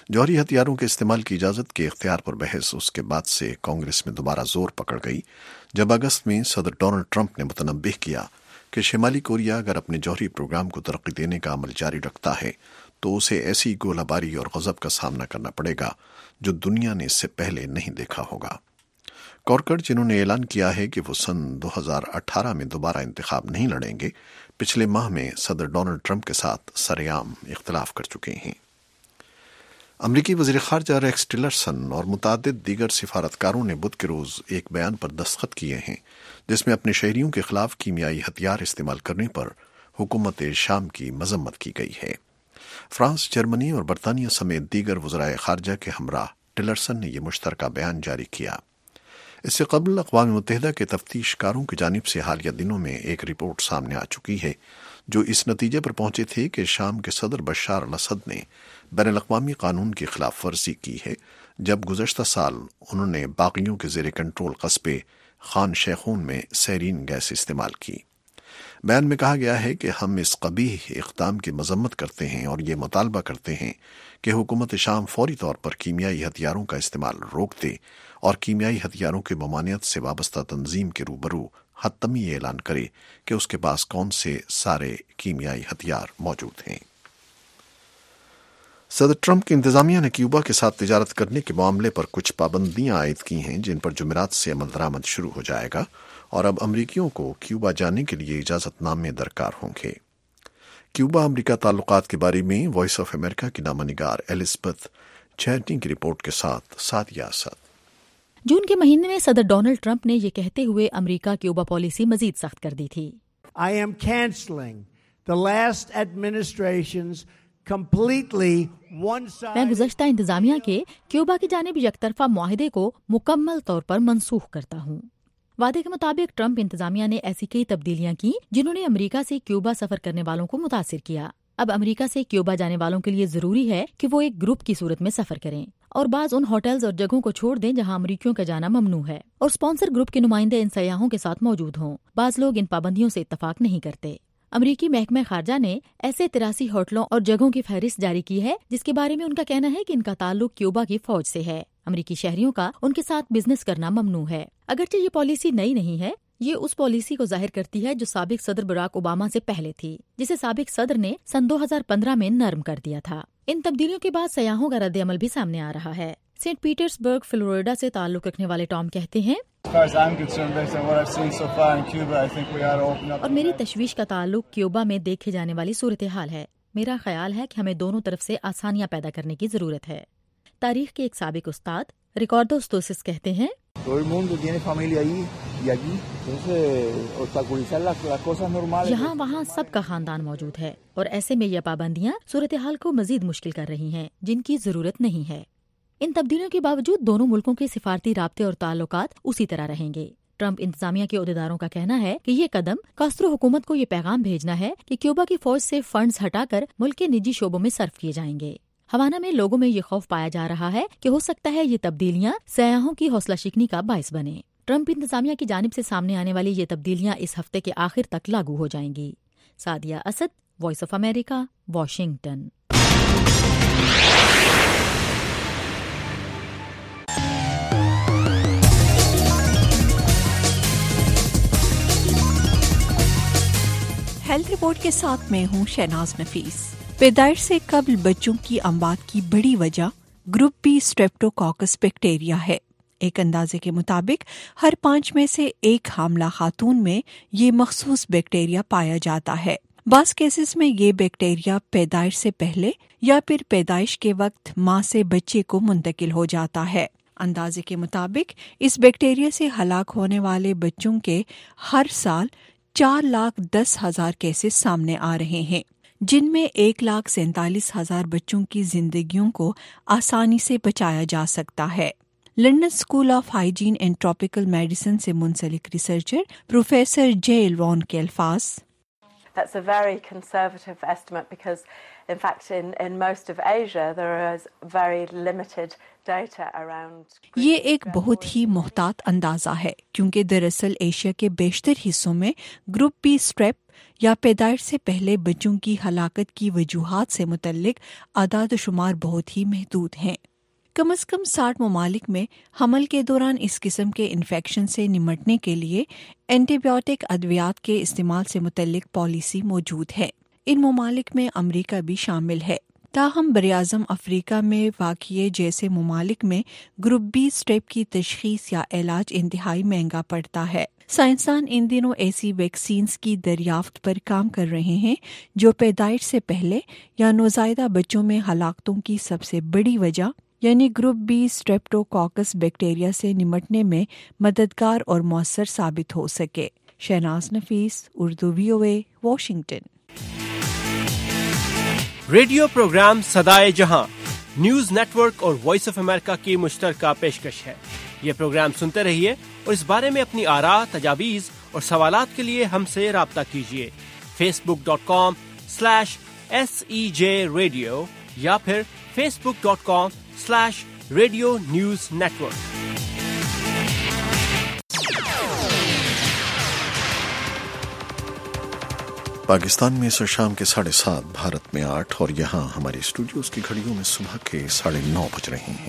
जौहरी हथियारों के इस्तेमाल की इजाज़त के इख्तियार पर बहस उसके बाद से कांग्रेस में दोबारा जोर पकड़ गई, जब अगस्त में सदर डोनाल्ड ट्रंप ने मुतनब्बिह किया कि शिमाली कोरिया अगर अपने जौहरी प्रोग्राम को तरक्की देने का अमल जारी रखता है तो उसे ऐसी गोलाबारी और गज़ब का सामना करना पड़ेगा जो दुनिया ने इससे पहले नहीं देखा होगा। कॉरकर, जिन्होंने ऐलान किया है कि वो सन 2018 में दोबारा इंतखाब नहीं लड़ेंगे, पिछले माह में सदर डोनाल्ड ट्रंप के साथ सरेआम इख्तिलाफ कर चुके हैं। अमरीकी वज़ीर ख़ारजा रेक्स टिलरसन और मुतादिद दीगर सिफारतकारों ने बुध के रोज़ एक बयान पर दस्तखत किए हैं जिसमें अपने शहरियों के खिलाफ कीमियाई हथियार इस्तेमाल करने पर हुकूमत शाम की मजम्मत की गई है। फ्रांस, जर्मनी और बरतानिया समेत दीगर वज़राए ख़ारजा के हमरा टिलरसन ने यह मुश्तरका बयान जारी किया। इससे कबल अक़वाम मुत्तहिदा के तफ्तीशकारों की जानिब से हालिया दिनों में एक रिपोर्ट सामने आ चुकी है जो इस नतीजे पर पहुंचे थे कि शाम के सदर बशार अल असद ने बैनुल-अक़वामी कानून की खिलाफ वर्जी की है जब गुज़श्ता साल उन्होंने बागियों के ज़ेर कंट्रोल कस्बे खान शेखून में सैरीन गैस इस्तेमाल की। बयान में कहा गया है कि हम इस कबीह इक़दाम की मजम्मत करते हैं और ये मुतालबा करते हैं कि हुकूमत शाम फौरी तौर पर कीमियाई हथियारों का इस्तेमाल रोक दे और कीमियाई हथियारों की ममानियत से वाबस्ता तंजीम के रूबरू हत्मी ऐलान करे कि उसके पास कौन से सारे कीमियाई हथियार मौजूद हैं। सदर ट्रंप की इंतजामिया ने क्यूबा के साथ तिजारत करने के मामले पर कुछ पाबंदियां आयद की हैं जिन पर जुमेरात से अमल दरामद शुरू हो जाएगा और अब अमरीकियों को क्यूबा जाने के लिए इजाजतनामे दरकार होंगे। क्यूबा अमरीका ताल्लुकात के बारे में वॉइस ऑफ अमेरिका की नामनिगार एलिजबेथ चैटनी की रिपोर्ट के साथ सादिया असद। जून के महीने में सदर डोनाल्ड ट्रंप ने ये कहते हुए अमरीका क्यूबा पॉलिसी मजीद सख्त कर दी थी। I am canceling the last administration's completely one-sided। मैं गुज़श्ता इंतजामिया के क्यूबा की जानिब यकतरफा मुआहदे को मुकम्मल तौर पर मनसूख करता हूँ। वादे के मुताबिक ट्रंप इंतजामिया ने ऐसी कई तब्दीलियां की जिन्होंने अमरीका से क्यूबा सफर करने वालों को मुतासिर किया। अब अमरीका से क्यूबा जाने वालों के लिए जरूरी है कि वो एक ग्रुप की सूरत में सफर करें और बाज उन होटल्स और जगहों को छोड़ दें जहां अमरीकियों का जाना ममनू है और स्पॉन्सर ग्रुप के नुमाइंदे इन सयाहों के साथ मौजूद हों। बाज लोग इन पाबंदियों से इत्तफाक नहीं करते। अमरीकी महकमा खारजा ने ऐसे 83 होटलों और जगहों की फहरिस्त जारी की है जिसके बारे में उनका कहना है कि इनका ताल्लुक क्यूबा की फौज से है। अमरीकी शहरियों का उनके साथ बिजनेस करना ममनू है। अगरचे ये पॉलिसी नई नहीं है, ये उस पॉलिसी को जाहिर करती है जो साबिक सदर बराक ओबामा से पहले थी, जिसे साबिक सदर ने सन 2015 में नर्म कर दिया था। इन तब्दीलियों के बाद सयाहों का रद्द अमल भी सामने आ रहा है। सेंट पीटर्सबर्ग, फ्लोरिडा से ताल्लुक रखने वाले टॉम कहते हैं, और मेरी तशवीश का ताल्लुक क्यूबा में देखे जाने वाली सूरत हाल है। मेरा ख्याल है कि हमें दोनों तरफ से आसानियां पैदा करने की जरूरत है। तारीख के एक साबिक उस्ताद रिकॉर्डो स्टोसिस कहते हैं, यहाँ वहाँ सबका खानदान मौजूद है और ऐसे में यह पाबंदियाँ सूरत हाल को मजीद मुश्किल कर रही हैं जिनकी जरूरत नहीं है। इन तब्दीलियों के बावजूद दोनों मुल्कों के सिफारती राब्ते और ताल्लुकात उसी तरह रहेंगे। ट्रंप इंतजामिया के ओहदेदारों का कहना है कि ये कदम कास्ट्रो हुकूमत को ये पैगाम भेजना है कि क्यूबा की फौज से फंड्स हटाकर मुल्क के निजी शोबों में सर्फ किए जाएंगे। हवाना में लोगों में ये खौफ पाया जा रहा है कि हो सकता है ये तब्दीलियां सयाहों की हौसला शिकनी का बायस बने। ट्रंप इंतजामिया की जानिब से सामने आने वाली ये तब्दीलियां इस हफ्ते के आखिर तक लागू हो जाएंगी। Sadia Asad, voice of America, Washington. Health report के साथ मैं हूँ शहनाज नफीस। पैदाइश से कबल बच्चों की अमवात की बड़ी वजह ग्रुप बी स्ट्रेप्टोकॉकस बैक्टीरिया है। एक अंदाजे के मुताबिक हर 5 में से एक हामला खातून में ये मखसूस बैक्टीरिया पाया जाता है। बास केसेस में ये बैक्टीरिया पैदाइश से पहले या फिर पैदाइश के वक्त माँ से बच्चे को मुंतकिल हो जाता है। अंदाजे के मुताबिक इस बैक्टीरिया से हलाक होने वाले बच्चों के हर साल 4,10,000 केसेस सामने आ रहे हैं, जिनमें 1,47,000 बच्चों की जिंदगियों को आसानी से बचाया जा सकता है। London School of Hygiene and Tropical Medicine से मुंसलिक रिसर्चर प्रोफेसर जे एलरॉन के अल्फाज, That's a very conservative estimate because In fact, in most of Asia, there is very limited data around. یہ ایک بہت ہی محتاط اندازہ ہے کیونکہ دراصل ایشیا کے بیشتر حصوں میں گروپ بی اسٹریپ یا پیدائش سے پہلے بچوں کی ہلاکت کی وجوہات سے متعلق اعداد و شمار بہت ہی محدود ہیں۔ کم از کم 60 ممالک میں حمل کے دوران اس قسم کے انفیکشن سے نمٹنے کے لیے اینٹی بائیوٹک ادویات کے استعمال سے متعلق پالیسی موجود ہے۔ ان ممالک میں امریکہ بھی شامل ہے۔ تاہم براعظم افریقہ میں واقع جیسے ممالک میں گروپ بی اسٹریپ کی تشخیص یا علاج انتہائی مہنگا پڑتا ہے۔ سائنسدان ان دنوں ایسی ویکسینز کی دریافت پر کام کر رہے ہیں جو پیدائش سے پہلے یا نوزائیدہ بچوں میں ہلاکتوں کی سب سے بڑی وجہ یعنی گروپ بی اسٹریپٹوکوکس بیکٹیریا سے نمٹنے میں مددگار اور مؤثر ثابت ہو سکے۔ Shahnaz Nafees, Urdu VOA، Washington. Radio programme صدائے جہاں نیوز نیٹ ورک اور وائس آف امریکہ کی مشترکہ پیشکش ہے۔ یہ پروگرام سنتے رہیے اور اس بارے میں اپنی آراء، تجاویز اور سوالات کے لیے ہم سے رابطہ کیجیے۔ facebook.com/SEJ Radio یا پھر facebook.com/Radio News Network۔ پاکستان میں شام کے 7:30، بھارت میں 8 اور یہاں ہمارے اسٹوڈیوز کی گھڑیوں میں صبح کے 9:30 بج رہے ہیں۔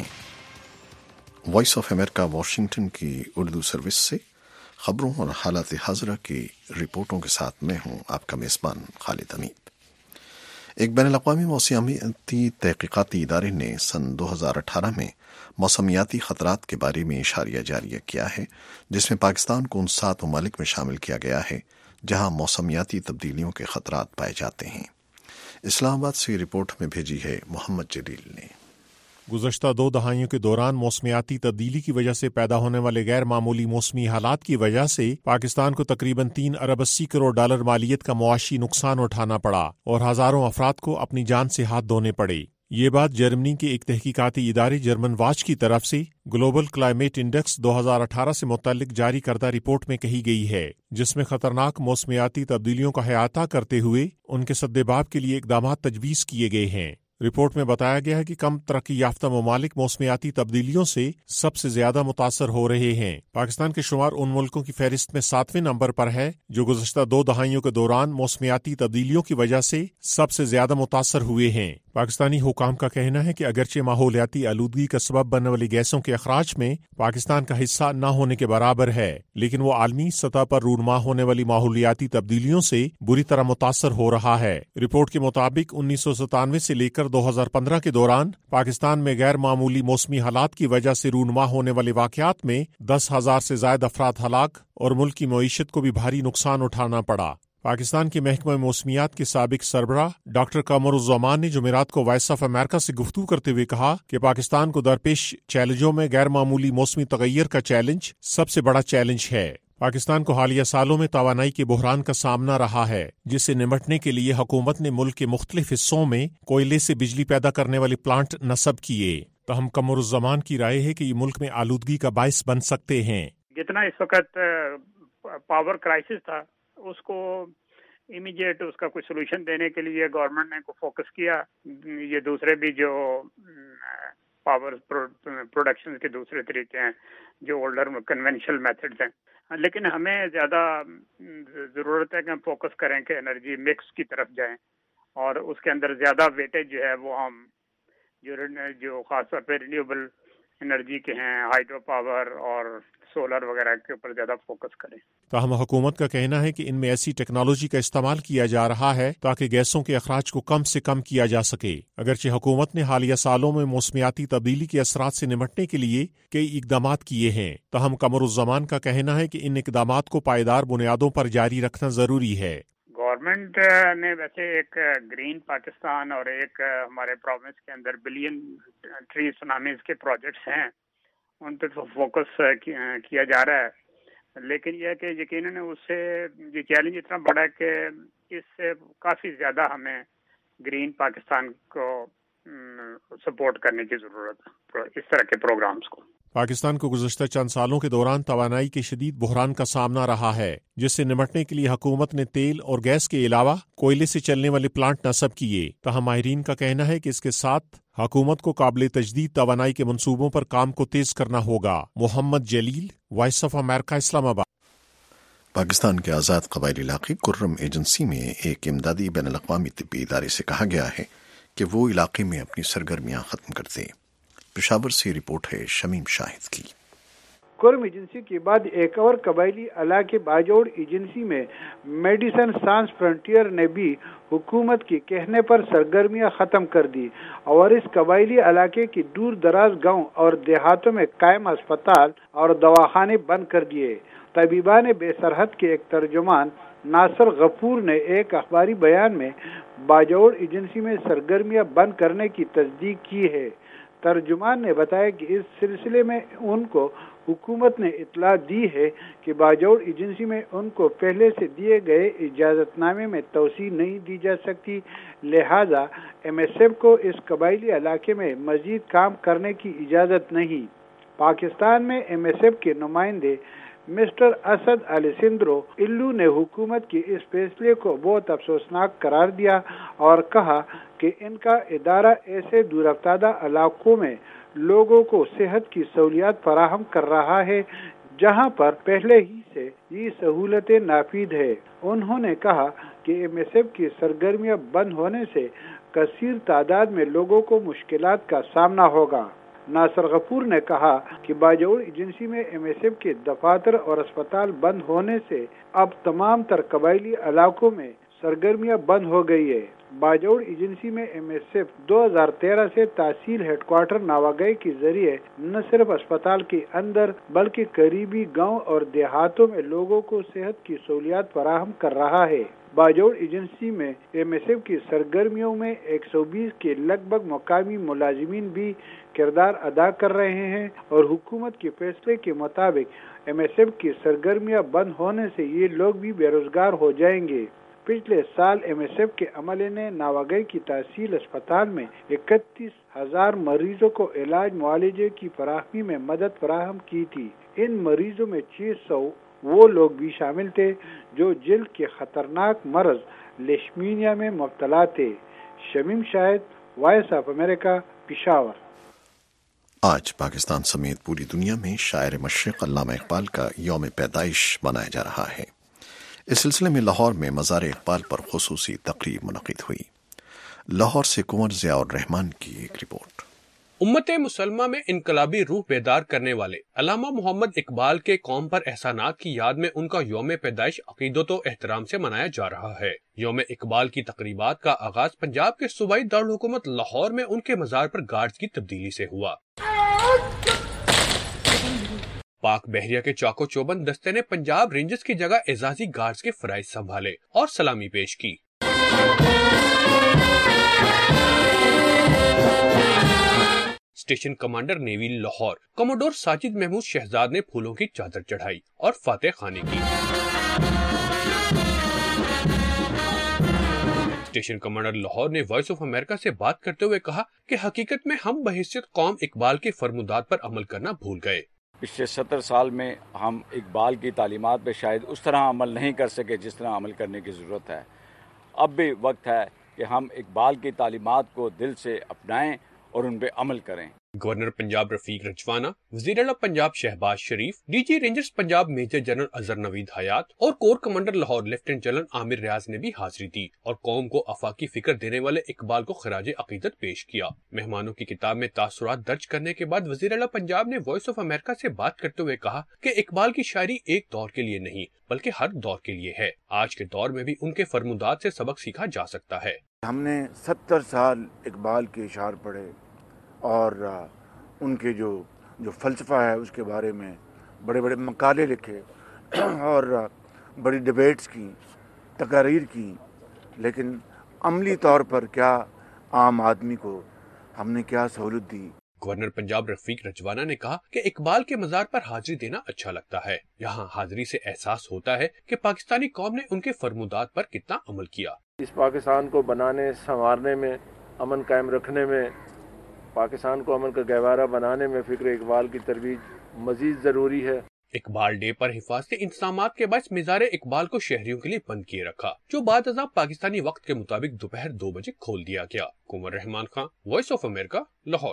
وائس آف امریکہ واشنگٹن کی اردو سروس سے خبروں اور حالات حاضرہ کی رپورٹوں کے ساتھ میں ہوں آپ کا میزبان خالد حمید۔ ایک بین الاقوامی موسمیاتی تحقیقاتی ادارے نے سن 2018 میں موسمیاتی خطرات کے بارے میں اشاریہ جاری کیا ہے، جس میں پاکستان کو ان 7 ممالک میں شامل کیا گیا ہے جہاں موسمیاتی تبدیلیوں کے خطرات پائے جاتے ہیں۔ اسلام آباد سے رپورٹ میں بھیجی ہے محمد جلیل نے۔ گزشتہ 2 دہائیوں کے دوران موسمیاتی تبدیلی کی وجہ سے پیدا ہونے والے غیر معمولی موسمی حالات کی وجہ سے پاکستان کو تقریباً 3 ارب 80 کروڑ ڈالر مالیت کا معاشی نقصان اٹھانا پڑا اور ہزاروں افراد کو اپنی جان سے ہاتھ دھونے پڑے۔ یہ بات جرمنی کے ایک تحقیقاتی ادارے جرمن واچ کی طرف سے گلوبل کلائمیٹ انڈیکس 2018 سے متعلق جاری کردہ رپورٹ میں کہی گئی ہے، جس میں خطرناک موسمیاتی تبدیلیوں کا احاطہ کرتے ہوئے ان کے سدباب کے لیے اقدامات تجویز کیے گئے ہیں۔ رپورٹ میں بتایا گیا ہے کہ کم ترقی یافتہ ممالک موسمیاتی تبدیلیوں سے سب سے زیادہ متاثر ہو رہے ہیں۔ پاکستان کے شمار ان ملکوں کی فہرست میں 7ویں نمبر پر ہے جو گزشتہ 2 دہائیوں کے دوران موسمیاتی تبدیلیوں کی وجہ سے سب سے زیادہ متاثر ہوئے ہیں۔ پاکستانی حکام کا کہنا ہے کہ اگرچہ ماحولیاتی آلودگی کا سبب بننے والی گیسوں کے اخراج میں پاکستان کا حصہ نہ ہونے کے برابر ہے، لیکن وہ عالمی سطح پر رونما ہونے والی ماحولیاتی تبدیلیوں سے بری طرح متاثر ہو رہا ہے۔ رپورٹ کے مطابق 1997 سے لے کر 2015 کے دوران پاکستان میں غیر معمولی موسمی حالات کی وجہ سے رونما ہونے والے واقعات میں 10,000 سے زائد افراد ہلاک اور ملک کی معیشت کو بھی بھاری نقصان اٹھانا پڑا۔ پاکستان کے محکمہ موسمیات کے سابق سربراہ ڈاکٹر قمر الزمان نے جمعرات کو وائس آف امریکہ سے گفتگو کرتے ہوئے کہا کہ پاکستان کو درپیش چیلنجوں میں غیر معمولی موسمی تغیر کا چیلنج سب سے بڑا چیلنج ہے۔ پاکستان کو حالیہ سالوں میں توانائی کے بحران کا سامنا رہا ہے، جس سے نمٹنے کے لیے حکومت نے ملک کے مختلف حصوں میں کوئلے سے بجلی پیدا کرنے والے پلانٹ نصب کیے۔ تاہم قمر الزمان کی رائے ہے کہ یہ ملک میں آلودگی کا باعث بن سکتے ہیں۔ جتنا اس وقت پاور کرائسس تھا اس کو امیڈیٹ اس کا کوئی سولوشن دینے کے لیے گورنمنٹ نے فوکس کیا۔ یہ دوسرے بھی جو پاور پروڈکشن کے دوسرے طریقے ہیں جو اولڈر کنونشنل میتھڈز ہیں، لیکن ہمیں زیادہ ضرورت ہے کہ ہم فوکس کریں کہ انرجی مکس کی طرف جائیں اور اس کے اندر زیادہ ویٹیج جو ہے وہ ہم جو خاص طور پہ رینیوبل انرجی کے ہیں، ہائیڈرو پاور اور سولر وغیرہ کے اوپر زیادہ فوکس کریں۔ تاہم حکومت کا کہنا ہے کہ ان میں ایسی ٹیکنالوجی کا استعمال کیا جا رہا ہے تاکہ گیسوں کے اخراج کو کم سے کم کیا جا سکے۔ اگرچہ حکومت نے حالیہ سالوں میں موسمیاتی تبدیلی کے اثرات سے نمٹنے کے لیے کئی اقدامات کیے ہیں، تاہم قمر الزمان کا کہنا ہے کہ ان اقدامات کو پائیدار بنیادوں پر جاری رکھنا ضروری ہے۔ گورنمنٹ نے ویسے ایک گرین پاکستان اور ایک ہمارے پروونس کے اندر بلین ٹری سونامیز کے پروجیکٹس ہیں، ان پہ تو فوکس کیا جا رہا ہے، لیکن یہ کہ یقیناً اس سے یہ چیلنج اتنا بڑا ہے کہ اس سے کافی زیادہ ہمیں گرین پاکستان کو سپورٹ کرنے کی ضرورت ہے، اس طرح کے پروگرامز کو۔ پاکستان کو گزشتہ چند سالوں کے دوران توانائی کے شدید بحران کا سامنا رہا ہے، جس سے نمٹنے کے لیے حکومت نے تیل اور گیس کے علاوہ کوئلے سے چلنے والے پلانٹ نصب کیے۔ تاہم ماہرین کا کہنا ہے کہ اس کے ساتھ حکومت کو قابل تجدید توانائی کے منصوبوں پر کام کو تیز کرنا ہوگا۔ محمد جلیل، وائس آف امریکہ، اسلام آباد۔ پاکستان کے آزاد قبائلی علاقے کرم ایجنسی میں ایک امدادی بین الاقوامی طبی ادارے سے کہا گیا ہے کہ وہ علاقے میں اپنی سرگرمیاں ختم کر دیں۔ پشاور سے رپورٹ ہے شمیم شاہد کی۔ کرم ایجنسی کے بعد ایک اور قبائلی علاقے باجوڑ ایجنسی میں میڈیسن سانس فرنٹیئر نے بھی حکومت کے کہنے پر سرگرمیاں ختم کر دی اور اس قبائلی علاقے کے دور دراز گاؤں اور دیہاتوں میں قائم اسپتال اور دواخانے بند کر دیے۔ طبیبان بے سرحد کے ایک ترجمان ناصر غفور نے ایک اخباری بیان میں باجوڑ ایجنسی میں سرگرمیاں بند کرنے کی تصدیق کی ہے۔ ترجمان نے بتایا کہ اس سلسلے میں ان کو حکومت نے اطلاع دی ہے کہ باجوڑ ایجنسی میں ان کو پہلے سے دیے گئے اجازت نامے میں توسیع نہیں دی جا سکتی، لہذا ایم ایس ایف کو اس قبائلی علاقے میں مزید کام کرنے کی اجازت نہیں۔ پاکستان میں ایم ایس ایف کے نمائندے مسٹر اسد الیسندرو الو نے حکومت کے اس فیصلے کو بہت افسوسناک قرار دیا اور کہا کہ ان کا ادارہ ایسے دور افتادہ علاقوں میں لوگوں کو صحت کی سہولیات فراہم کر رہا ہے جہاں پر پہلے ہی سے یہ سہولتیں نافذ ہے۔ انہوں نے کہا کہ ایم ایس ایف کی سرگرمیاں بند ہونے سے کثیر تعداد میں لوگوں کو مشکلات کا سامنا ہوگا۔ ناصر غفور نے کہا کہ باجوڑ ایجنسی میں ایم ایس ایف کے دفاتر اور اسپتال بند ہونے سے اب تمام تر قبائلی علاقوں میں سرگرمیاں بند ہو گئی ہے۔ باجوڑ ایجنسی میں ایم ایس ایف 2013 سے تحصیل ہیڈ کوارٹر ناواگئی کے ذریعے نہ صرف اسپتال کے اندر بلکہ قریبی گاؤں اور دیہاتوں میں لوگوں کو صحت کی سہولیات فراہم کر رہا ہے۔ باجوڑ ایجنسی میں ایم ایس ایف کی سرگرمیوں میں 120 کے لگ بھگ مقامی ملازمین بھی کردار ادا کر رہے ہیں اور حکومت کے فیصلے کے مطابق ایم ایس ایف کی سرگرمیاں بند ہونے سے یہ لوگ بھی بے روزگار ہو جائیں گے۔ پچھلے سال ایم ایس ایف کے عملے نے ناواگئی کی تحصیل اسپتال میں 31,000 مریضوں کو علاج معالجے کی فراہمی میں مدد فراہم کی تھی۔ ان مریضوں میں 600 وہ لوگ بھی شامل تھے جو جلد کے خطرناک مرض لیشمینیا میں مبتلا تھے۔ Shamim Shahid, voice of America, Peshawar. آج پاکستان سمیت پوری دنیا میں شاعر مشرق علامہ اقبال کا یوم پیدائش منایا جا رہا ہے۔ اس سلسلے میں لاہور میں مزار اقبال پر خصوصی تقریب منعقد ہوئی۔ لاہور سے کنور ضیاء الرحمان کی ایک رپورٹ۔ امت مسلمہ میں انقلابی روح بیدار کرنے والے علامہ محمد اقبال کے قوم پر احسانات کی یاد میں ان کا یوم پیدائش عقیدت و احترام سے منایا جا رہا ہے۔ یوم اقبال کی تقریبات کا آغاز پنجاب کے صوبائی دارالحکومت لاہور میں ان کے مزار پر گارڈز کی تبدیلی سے ہوا۔ پاک بحریہ کے چاکو چوبند دستے نے پنجاب رینجرز کی جگہ اعزازی گارڈز کے فرائض سنبھالے اور سلامی پیش کی۔ Station commander navy Lahore commodore Sajid Mahmood Shahzad نے پھولوں کی چادر چڑھائی اور فاتح خانی کی۔ اسٹیشن کمانڈر لاہور نے وائس آف امریکہ سے بات کرتے ہوئے کہا کہ حقیقت میں ہم بحیثیت قوم اقبال کے فرمودات پر عمل کرنا بھول گئے۔ پچھلے 70 سال میں ہم اقبال کی تعلیمات پہ شاید اس طرح عمل نہیں کر سکے جس طرح عمل کرنے کی ضرورت ہے۔ اب بھی وقت ہے کہ ہم اقبال کی تعلیمات کو دل سے اپنائیں اور ان پہ عمل کریں۔ گورنر پنجاب رفیق رجوانہ، وزیر اعلیٰ Punjab Shahbaz Sharif, D G Rangers Punjab major general Azhar Naveed Hayat اور corps commander Lahore lieutenant general Amir Riaz نے بھی حاضری دی اور قوم کو آفاقی فکر دینے والے اقبال کو خراج عقیدت پیش کیا۔ مہمانوں کی کتاب میں تاثرات درج کرنے کے بعد وزیر اعلیٰ پنجاب نے وائس آف امریکہ سے بات کرتے ہوئے کہا کہ اقبال کی شاعری ایک دور کے لیے نہیں بلکہ ہر دور کے لیے ہے۔ آج کے دور میں بھی ان کے فرمودات سے سبق سیکھا جا سکتا ہے۔ ہم نے 70 سال اقبال کے اشعار پڑھے اور ان کے جو فلسفہ ہے اس کے بارے میں بڑے بڑے مقالے لکھے اور بڑی ڈیبیٹس کی، تقاریر کی، لیکن عملی طور پر کیا عام آدمی کو ہم نے کیا سہولت دی۔ گورنر پنجاب رفیق رجوانہ نے کہا کہ اقبال کے مزار پر حاضری دینا اچھا لگتا ہے۔ یہاں حاضری سے احساس ہوتا ہے کہ پاکستانی قوم نے ان کے فرمودات پر کتنا عمل کیا۔ اس پاکستان کو بنانے، سنوارنے میں، امن قائم رکھنے میں پاکستان کو امن کا گہوارہ بنانے میں فکر اقبال کی ترویج مزید ضروری ہے۔ اقبال ڈے پر حفاظتی انتظامات کے باعث مزار اقبال کو شہریوں کے لیے بند کیے رکھا، جو بعد ازاں پاکستانی وقت کے مطابق دوپہر 2 بجے کھول دیا گیا۔ Qamar Rehman Khan, voice of America, Lahore.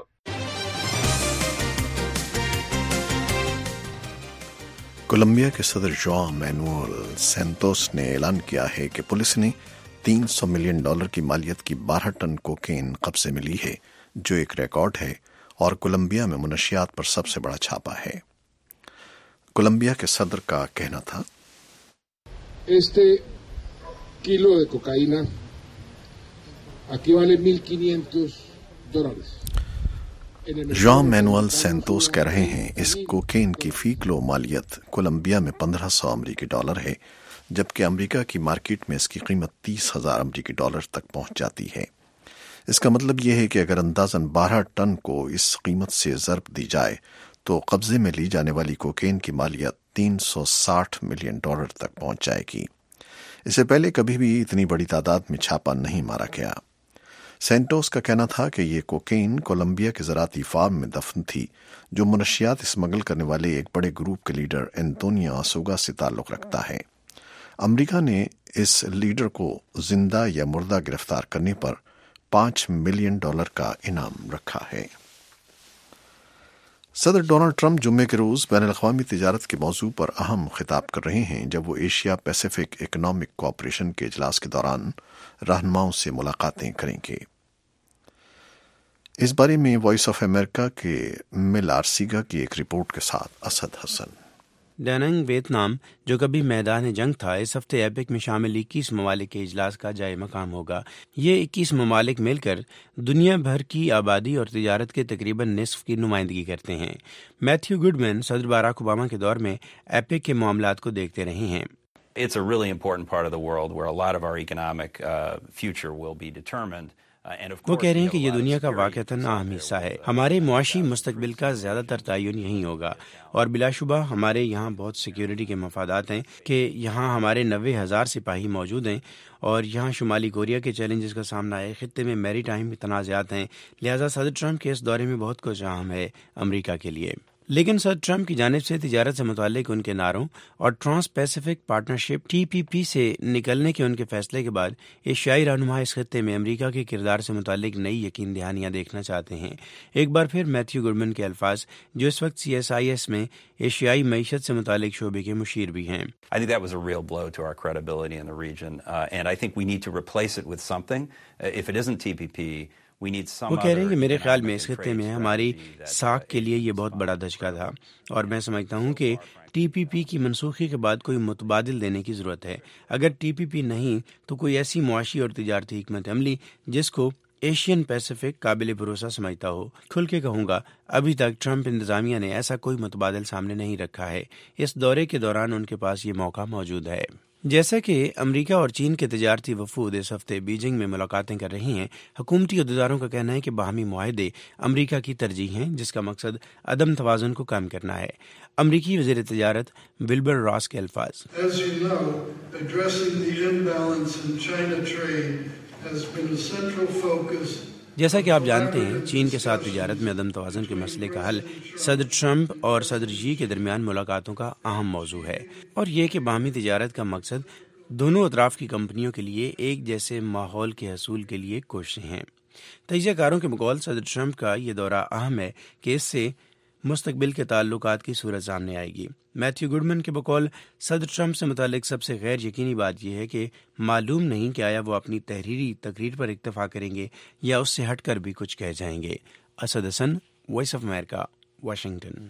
Colombia کے صدر جواں مینوئل سینٹوس نے اعلان کیا ہے کہ پولیس نے $300 ملین کی مالیت کی 12 ٹن کوکین قبضے میں لی ہے، جو ایک ریکارڈ ہے اور کولمبیا میں منشیات پر سب سے بڑا چھاپا ہے۔ کولمبیا کے صدر کا کہنا تھا، Este kilo de cocaína aquí vale $1,500. Juan Manuel Santos کہہ رہے ہیں اس کوکین کی فی کلو مالیت کولمبیا میں $1,500 ہے، جبکہ امریکہ کی مارکیٹ میں اس کی قیمت $30,000 تک پہنچ جاتی ہے۔ اس کا مطلب یہ ہے کہ اگر اندازاً 12 ٹن کو اس قیمت سے ضرب دی جائے تو قبضے میں لی جانے والی کوکین کی مالیت $360 ملین تک پہنچ جائے گی۔ اس سے پہلے کبھی بھی اتنی بڑی تعداد میں چھاپا نہیں مارا گیا۔ سینٹوس کا کہنا تھا کہ یہ کوکین کولمبیا کے زراعتی فارم میں دفن تھی، جو منشیات اسمگل کرنے والے ایک بڑے گروپ کے لیڈر انتونیو اسوگا سے تعلق رکھتا ہے۔ امریکہ نے اس لیڈر کو زندہ یا مردہ گرفتار کرنے پر $5 ملین کا انعام رکھا ہے۔ صدر ڈونلڈ ٹرمپ جمعے کے روز بین الاقوامی تجارت کے موضوع پر اہم خطاب کر رہے ہیں، جب وہ ایشیا پیسیفک اکنامک کوآپریشن کے اجلاس کے دوران رہنماؤں سے ملاقاتیں کریں گے۔ اس بارے میں وائس آف امریکہ کے مل آرسیگا کی ایک رپورٹ کے ساتھ اسد حسن۔ ڈیننگ ویتنام، جو کبھی میدان جنگ تھا، اس ہفتے ایپک میں شامل 21 ممالک کے اجلاس کا جائے مقام ہوگا۔ یہ 21 ممالک مل کر دنیا بھر کی آبادی اور تجارت کے تقریباً نصف کی نمائندگی کرتے ہیں۔ میتھیو گڈمن صدر باراک اوباما کے دور میں ایپک کے معاملات کو دیکھتے رہے ہیں۔ It's a really important part of the world where a lot of our economic future will be determined. وہ کہہ رہے ہیں کہ یہ دنیا کا واقعتاً اہم حصہ ہے۔ ہمارے معاشی مستقبل کا زیادہ تر تعین یہیں ہوگا، اور بلا شبہ ہمارے یہاں بہت سیکیورٹی کے مفادات ہیں کہ یہاں ہمارے 90,000 سپاہی موجود ہیں، اور یہاں شمالی کوریا کے چیلنجز کا سامنا ہے۔ خطے میں میری ٹائم تنازعات ہیں، لہٰذا صدر ٹرمپ کے اس دورے میں بہت کچھ اہم ہے امریکہ کے لیے۔ لیکن صدر ٹرمپ کی جانب سے تجارت سے متعلق ان کے نعروں اور ٹرانس پیسیفک پارٹنرشپ TPP سے نکلنے کے ان کے فیصلے کے بعد ایشیائی رہنما اس خطے میں امریکہ کے کردار سے متعلق نئی یقین دہانیاں دیکھنا چاہتے ہیں۔ ایک بار پھر میتھیو گڈمن کے الفاظ، جو اس وقت CSIS میں ایشیائی معیشت سے متعلق شعبے کے مشیر بھی ہیں۔ I think that was a real blow to our credibility in the region, and I think we need to replace it with something. If it isn't TPP, وہ کہہ رہے ہیں کہ میرے خیال میں اس خطے میں ہماری ساکھ کے لیے یہ بہت بڑا دھچکا تھا، اور میں سمجھتا ہوں کہ TPP کی منسوخی کے بعد کوئی متبادل دینے کی ضرورت ہے۔ اگر TPP نہیں تو کوئی ایسی معاشی اور تجارتی حکمت عملی جس کو ایشین پیسیفک قابل بھروسہ سمجھتا ہو۔ کھل کے کہوں گا، ابھی تک ٹرمپ انتظامیہ نے ایسا کوئی متبادل سامنے نہیں رکھا ہے۔ اس دورے کے دوران ان کے پاس یہ موقع موجود ہے۔ جیسا کہ امریکہ اور چین کے تجارتی وفود اس ہفتے بیجنگ میں ملاقاتیں کر رہی ہیں، حکومتی عہدیداروں کا کہنا ہے کہ باہمی معاہدے امریکہ کی ترجیح ہیں، جس کا مقصد عدم توازن کو کم کرنا ہے۔ امریکی وزیر تجارت ولبر راس کے الفاظ، As you know, addressing the imbalance in China trade has been a central focus. جیسا کہ آپ جانتے ہیں، چین کے ساتھ تجارت میں عدم توازن کے مسئلے کا حل صدر ٹرمپ اور صدر جی کے درمیان ملاقاتوں کا اہم موضوع ہے، اور یہ کہ باہمی تجارت کا مقصد دونوں اطراف کی کمپنیوں کے لیے ایک جیسے ماحول کے حصول کے لیے کوششیں ہیں۔ تجزیہ کاروں کے بقول صدر ٹرمپ کا یہ دورہ اہم ہے کہ اس سے مستقبل کے تعلقات کی صورت سامنے آئے گی۔ میتھیو گڈمن کے بقول صدر ٹرمپ سے متعلق سب سے غیر یقینی بات یہ ہے کہ معلوم نہیں کہ آیا وہ اپنی تحریری تقریر پر اکتفا کریں گے یا اس سے ہٹ کر بھی کچھ کہہ جائیں گے۔ Asad Hasan, voice of America, Washington.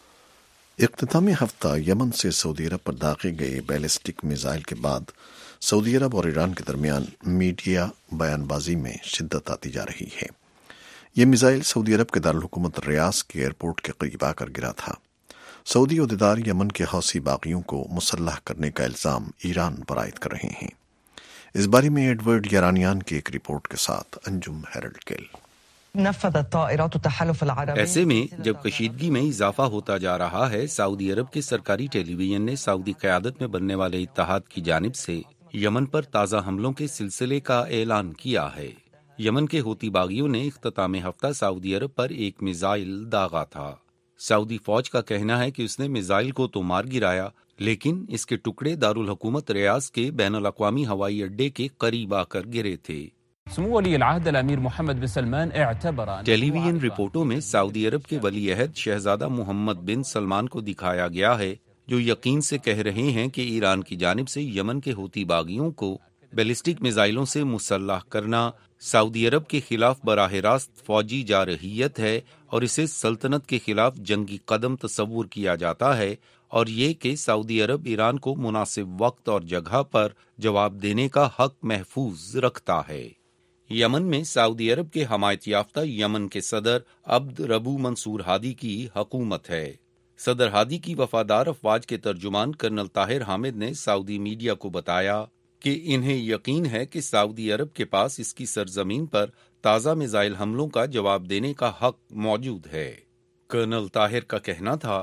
اختتامی ہفتہ یمن سے سعودی عرب پر داغے گئے بیلسٹک میزائل کے بعد سعودی عرب اور ایران کے درمیان میڈیا بیان بازی میں شدت آتی جا رہی ہے۔ یہ میزائل سعودی عرب کے دارالحکومت ریاض کے ایئرپورٹ کے قریب آ کر گرا تھا۔ سعودی عہدیدار یمن کے حوثی باغیوں کو مسلح کرنے کا الزام ایران پر عائد کر رہے ہیں۔ اس بارے میں ایڈورڈ یارانیان کی ایک رپورٹ کے ساتھ انجم ہیرلڈ کیل۔ ایسے میں جب کشیدگی میں اضافہ ہوتا جا رہا ہے، سعودی عرب کے سرکاری ٹیلی ویژن نے سعودی قیادت میں بننے والے اتحاد کی جانب سے یمن پر تازہ حملوں کے سلسلے کا اعلان کیا ہے۔ یمن کے ہوتی باغیوں نے اختتام ہفتہ سعودی عرب پر ایک میزائل داغا تھا۔ سعودی فوج کا کہنا ہے کہ اس نے میزائل کو تو مار گرایا، لیکن اس کے ٹکڑے دارالحکومت ریاض کے بین الاقوامی ہوائی اڈے کے قریب آ کر گرے تھے۔ ٹیلی ویژن رپورٹوں میں سعودی عرب کے ولی عہد شہزادہ محمد بن سلمان کو دکھایا گیا ہے، جو یقین سے کہہ رہے ہیں کہ ایران کی جانب سے یمن کے ہوتی باغیوں کو بیلسٹک میزائلوں سے مسلح کرنا سعودی عرب کے خلاف براہ راست فوجی جارحیت ہے، اور اسے سلطنت کے خلاف جنگی قدم تصور کیا جاتا ہے، اور یہ کہ سعودی عرب ایران کو مناسب وقت اور جگہ پر جواب دینے کا حق محفوظ رکھتا ہے۔ یمن میں سعودی عرب کے حمایت یافتہ یمن کے صدر عبد ربو منصور ہادی کی حکومت ہے۔ صدر ہادی کی وفادار افواج کے ترجمان کرنل طاہر حامد نے سعودی میڈیا کو بتایا کہ انہیں یقین ہے کہ سعودی عرب کے پاس اس کی سرزمین پر تازہ میزائل حملوں کا جواب دینے کا حق موجود ہے۔ کرنل طاہر کا کہنا تھا،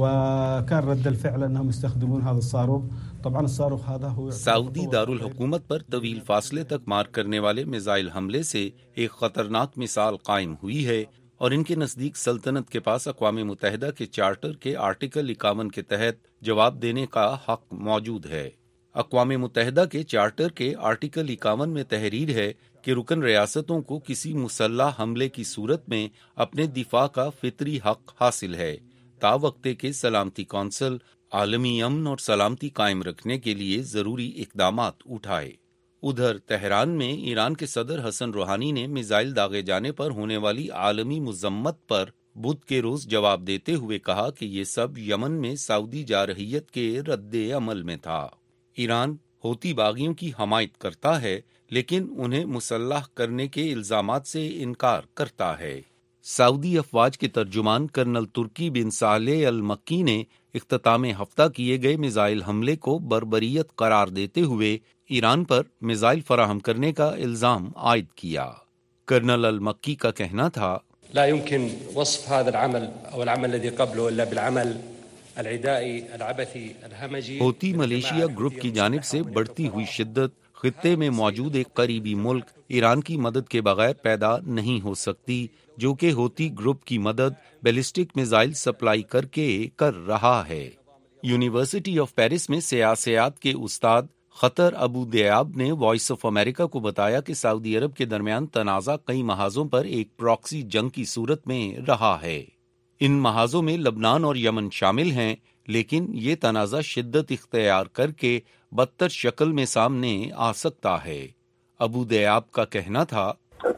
سعودی دارالحکومت پر طویل فاصلے تک مار کرنے والے میزائل حملے سے ایک خطرناک مثال قائم ہوئی ہے، اور ان کے نزدیک سلطنت کے پاس اقوام متحدہ کے چارٹر کے آرٹیکل 51 کے تحت جواب دینے کا حق موجود ہے۔ اقوام متحدہ کے چارٹر کے آرٹیکل 51 میں تحریر ہے کہ رکن ریاستوں کو کسی مسلح حملے کی صورت میں اپنے دفاع کا فطری حق حاصل ہے، تا وقتے کے سلامتی کونسل عالمی امن اور سلامتی قائم رکھنے کے لیے ضروری اقدامات اٹھائے۔ ادھر تہران میں ایران کے صدر حسن روحانی نے میزائل داغے جانے پر ہونے والی عالمی مذمت پر بدھ کے روز جواب دیتے ہوئے کہا کہ یہ سب یمن میں سعودی جارحیت کے رد عمل میں تھا۔ ایران ہوتی باغیوں کی حمایت کرتا ہے، لیکن انہیں مسلح کرنے کے الزامات سے انکار کرتا ہے۔ سعودی افواج کے ترجمان کرنل ترکی بن صالح المکی نے اختتام ہفتہ کیے گئے میزائل حملے کو بربریت قرار دیتے ہوئے ایران پر میزائل فراہم کرنے کا الزام عائد کیا۔ کرنل المکی کا کہنا تھا، لا يمكن وصف هذا العمل او العمل الذي قبله الا بالعمل العدائي العبثي الهمجي۔ ہوتی ملیشیا گروپ کی جانب سے بڑھتی ہوئی شدت خطے میں موجود ایک قریبی ملک ایران کی مدد کے بغیر پیدا نہیں ہو سکتی، جو کہ ہوتی گروپ کی مدد بیلسٹک میزائل سپلائی کر کے کر رہا ہے۔ یونیورسٹی آف پیرس میں سیاسیات کے استاد خطر ابو دیاب نے وائس آف امریکہ کو بتایا کہ سعودی عرب کے درمیان تنازع کئی محاذوں پر ایک پراکسی جنگ کی صورت میں رہا ہے۔ ان محاذوں میں لبنان اور یمن شامل ہیں، لیکن یہ تنازع شدت اختیار کر کے بدتر شکل میں سامنے آ سکتا ہے۔ ابو دیاب کا کہنا تھا،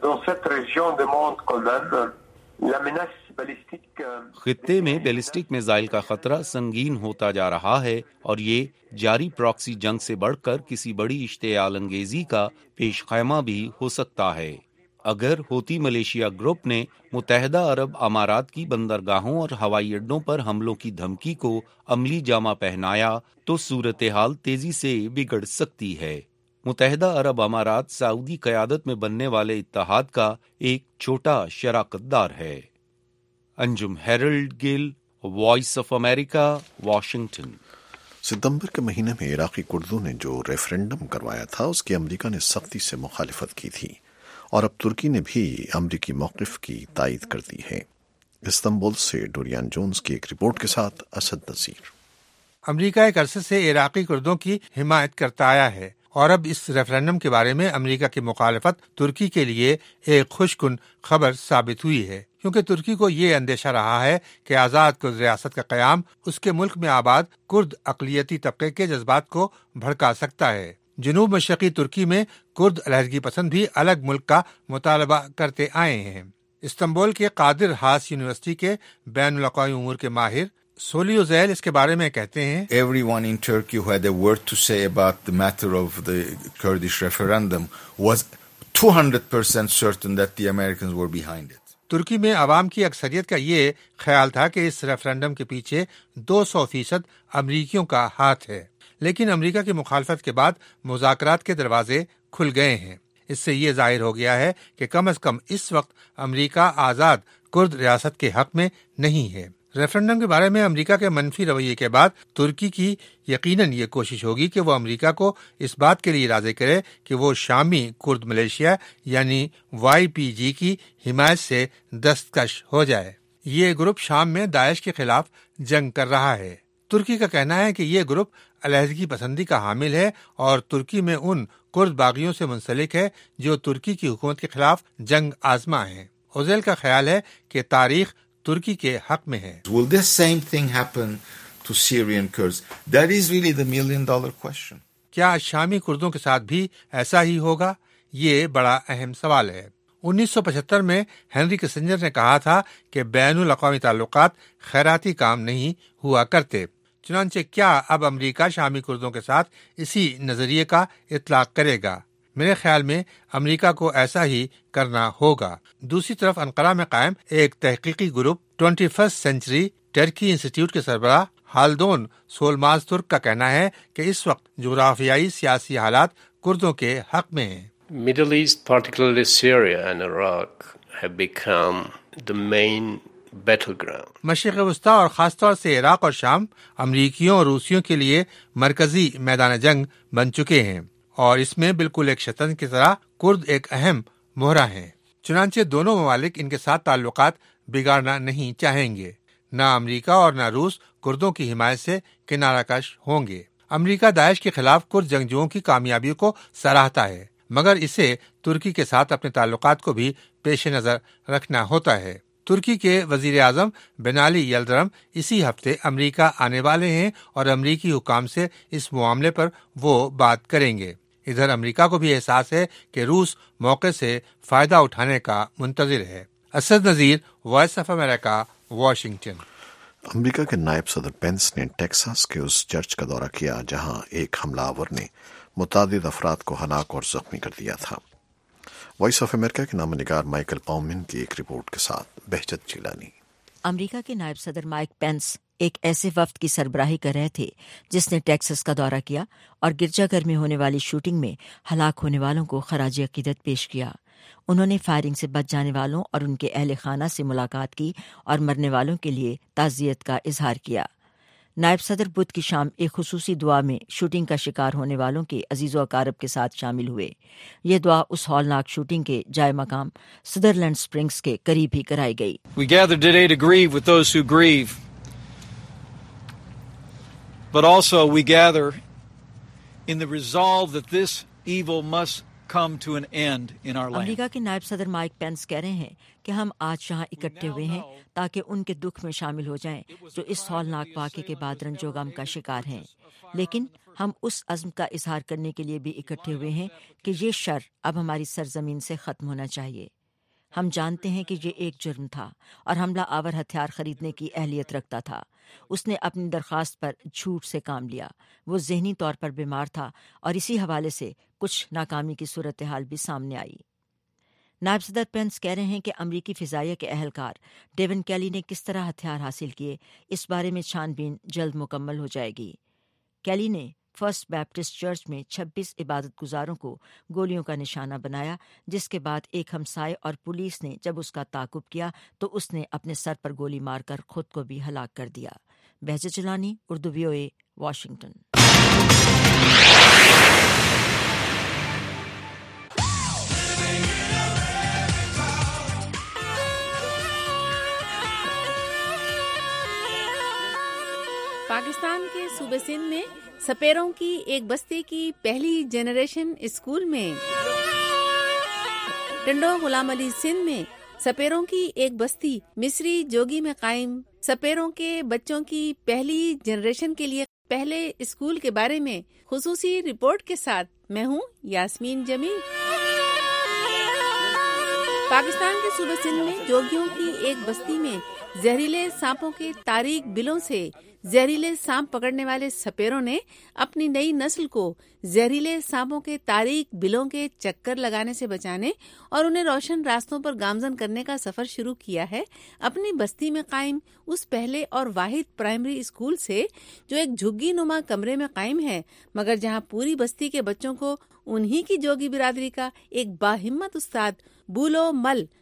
خطے میں بیلسٹک میزائل کا خطرہ سنگین ہوتا جا رہا ہے، اور یہ جاری پراکسی جنگ سے بڑھ کر کسی بڑی اشتعال انگیزی کا پیش خیمہ بھی ہو سکتا ہے۔ اگر ہوتی ملیشیا گروپ نے متحدہ عرب امارات کی بندرگاہوں اور ہوائی اڈوں پر حملوں کی دھمکی کو عملی جامہ پہنایا تو صورتحال تیزی سے بگڑ سکتی ہے۔ متحدہ عرب امارات سعودی قیادت میں بننے والے اتحاد کا ایک چھوٹا شراکت دار ہے۔ Anjum Harold Gill, voice of America, Washington. ستمبر کے مہینے میں عراقی کردوں نے جو ریفرنڈم کروایا تھا اس کی امریکہ نے سختی سے مخالفت کی تھی، اور اب ترکی نے بھی امریکی موقف کی تائید کر دی ہے۔ استنبول سے ڈوریان جونز کی ایک رپورٹ کے ساتھ اسد نصیر۔ امریکہ ایک عرصے سے عراقی کردوں کی حمایت کرتا آیا ہے، اور اب اس ریفرنڈم کے بارے میں امریکہ کی مخالفت ترکی کے لیے ایک خوش کن خبر ثابت ہوئی ہے، کیونکہ ترکی کو یہ اندیشہ رہا ہے کہ آزاد کرد ریاست کا قیام اس کے ملک میں آباد کرد اقلیتی طبقے کے جذبات کو بھڑکا سکتا ہے۔ جنوب مشرقی ترکی میں کرد علیحدگی پسند بھی الگ ملک کا مطالبہ کرتے آئے ہیں۔ استنبول کے قادر ہاس یونیورسٹی کے بین الاقوامی امور کے ماہر سولیو زیل اس کے بارے میں کہتے ہیں، Everyone in Turkey who had a word to say about the matter of the Kurdish referendum was 200% certain that the Americans were behind it. ترکی میں عوام کی اکثریت کا یہ خیال تھا کہ اس ریفرنڈم کے پیچھے 200% امریکیوں کا ہاتھ ہے، لیکن امریکہ کی مخالفت کے بعد مذاکرات کے دروازے کھل گئے ہیں۔ اس سے یہ ظاہر ہو گیا ہے کہ کم از کم اس وقت امریکہ آزاد کرد ریاست کے حق میں نہیں ہے۔ रेफरेंडम के बारे में अमेरिका के मनफी रवैये के बाद तुर्की की यकीनन ये कोशिश होगी कि वो अमेरिका को इस बात के लिए राजी करे कि वो शामी कुर्द मलेशिया यानी YPG की हिमायत से दस्तकश हो जाए। ये ग्रुप शाम में दाइश के खिलाफ जंग कर रहा है। तुर्की का कहना है कि ये ग्रुप अलहदगी पसंदी का हामिल है और तुर्की में उन कुर्द बागियों से मुंसलिक है जो तुर्की की हुकूमत के खिलाफ जंग आजमा है। ओजेल का ख्याल है कि तारीख तुर्की के हक में है। Will this same thing happen to Syrian Kurds? That is really the $1,000,000 question. क्या शामी कुर्दों के साथ भी ऐसा ही होगा? ये बड़ा अहम सवाल है। 1975 में हेनरी किसिंजर ने कहा था कि बैनुल अक़वामी ताल्लुकात खैराती काम नहीं हुआ करते। चुनांचे क्या अब अमेरिका शामी कुर्दों के साथ इसी नजरिए का इतलाक करेगा? मेरे ख्याल में अमेरिका को ऐसा ही करना होगा। दूसरी तरफ अंकारा में कायम एक तहकीकी group 21st century Turkey institute के सरबराह हाल्दोन सोलमाज तुर्क का कहना है कि इस वक्त जुग्राफियाई सियासी हालात कुर्दों के हक में हैं। Middle East, particularly Syria and Iraq, have become the main battleground. मशरिक़ वस्ता और खासतौर से इराक और शाम अमरीकियों और रूसियों के लिए मरकजी मैदान जंग बन चुके हैं और इसमें बिल्कुल एक शतरंज की तरह कुर्द एक अहम मोहरा हैं। चुनांचे दोनों ममालिक इनके साथ ताल्लुकात बिगाड़ना नहीं चाहेंगे। न अमेरिका और न रूस कुर्दों की हिमायत से किनाराकश होंगे। अमेरिका दाइश के खिलाफ कुर्द जंगजुओं की कामयाबियों को सराहता है, मगर इसे तुर्की के साथ अपने ताल्लुकात को भी पेश नजर रखना होता है। तुर्की के वजीर आजम बेनाली यल्दरम इसी हफ्ते अमेरिका आने वाले हैं और अमेरिकी हुकाम से इस मामले पर वो बात करेंगे। इधर अमेरिका को भी एहसास है कि रूस मौके से फायदा उठाने का मुंतजिर है। Asad Nazir, voice of America, Washington. America के नायब सदर पेंस ने टेक्सास के उस चर्च का दौरा किया जहां एक हमलावर ने मुतादिद अफराद को हलाक और जख्मी कर दिया था। वॉइस ऑफ अमेरिका के नामनिगार माइकल पॉमन की एक रिपोर्ट के साथ बहजत जिलानी। अमेरिका के नायब सदर माइक पेंस एक ऐसे वफ्द की सरबराही कर रहे थे जिसने टेक्सास का दौरा किया और गिरजाघर में होने वाली शूटिंग में हलाक होने वालों को खराज अकीदत पेश किया। उन्होंने फायरिंग से बच जाने वालों और उनके अहले खाना से मुलाकात की और मरने वालों के लिए ताज़ियत का इजहार किया। नायब सदर बुध की शाम एक खुसूसी दुआ में शूटिंग का शिकार होने वालों के अजीज़ो अकारब के साथ शामिल हुए। ये दुआ उस हौलनाक शूटिंग के जाए मकाम सदरलैंड स्प्रिंग्स के करीब ही कराई गई। We gathered today to grieve with those who grieve, but also we gather in the resolve that this evil must come to an end in our land. America के नायब सदर माइक पेंस कह रहे हैं कि हम आज यहाँ इकट्ठे हुए हैं ताकि उनके दुख में शामिल हो जाएं जो इस हौलनाक वाक़े के बाद रंजो गम का शिकार हैं। लेकिन हम उस अज़्म का इजहार करने के लिए भी इकट्ठे हुए हैं कि ये शर अब हमारी सरजमीन से ख़त्म होना चाहिए। हम जानते हैं कि ये एक जुर्म था और हमला आवर हथियार खरीदने की अहलियत रखता था। उसने अपनी दरख्वास्त पर झूठ से काम लिया। वो ज़हनी तौर पर बीमार था और इसी हवाले से कुछ नाकामी की सूरत हाल भी सामने आई। नायब सदर पेंस कह रहे हैं कि अमरीकी फ़िज़ाइया के अहलकार डेवन कैली ने किस तरह हथियार हासिल किए, इस बारे में छानबीन जल्द मुकम्मल हो जाएगी। कैली ने फर्स्ट बैप्टिस्ट चर्च में 26 इबादत गुजारों को गोलियों का निशाना बनाया, जिसके बाद एक हमसाए और पुलिस ने जब उसका ताकुब किया तो उसने अपने सर पर गोली मारकर खुद को भी हलाक कर दिया। Bahjat Jilani, Urdu VOA, Washington. पाकिस्तान के सूबे सिंध में सपेरों की एक बस्ती की पहली जनरेशन स्कूल में, टंडो गुलाम अली सिंध में सपेरों की एक बस्ती मिस्री जोगी में कायम सपेरों के बच्चों की पहली जनरेशन के लिए पहले स्कूल के बारे में खुसूसी रिपोर्ट के साथ मैं हूँ यास्मीन जमील। पाकिस्तान के सूबे सिंध में जोगियों की एक बस्ती में जहरीले सांपों के तारीक बिलों से जहरीले सांप पकड़ने वाले सपेरों ने अपनी नई नस्ल को जहरीले सांपों के तारीक बिलों के चक्कर लगाने से बचाने और उन्हें रोशन रास्तों पर गामजन करने का सफर शुरू किया है अपनी बस्ती में कायम उस पहले और वाहिद प्राइमरी स्कूल से, जो एक झुग्गी नुमा कमरे में कायम है, मगर जहां पूरी बस्ती के बच्चों को उन्हीं की जोगी बिरादरी का एक बाहिम्मत उस्ताद बूलो मल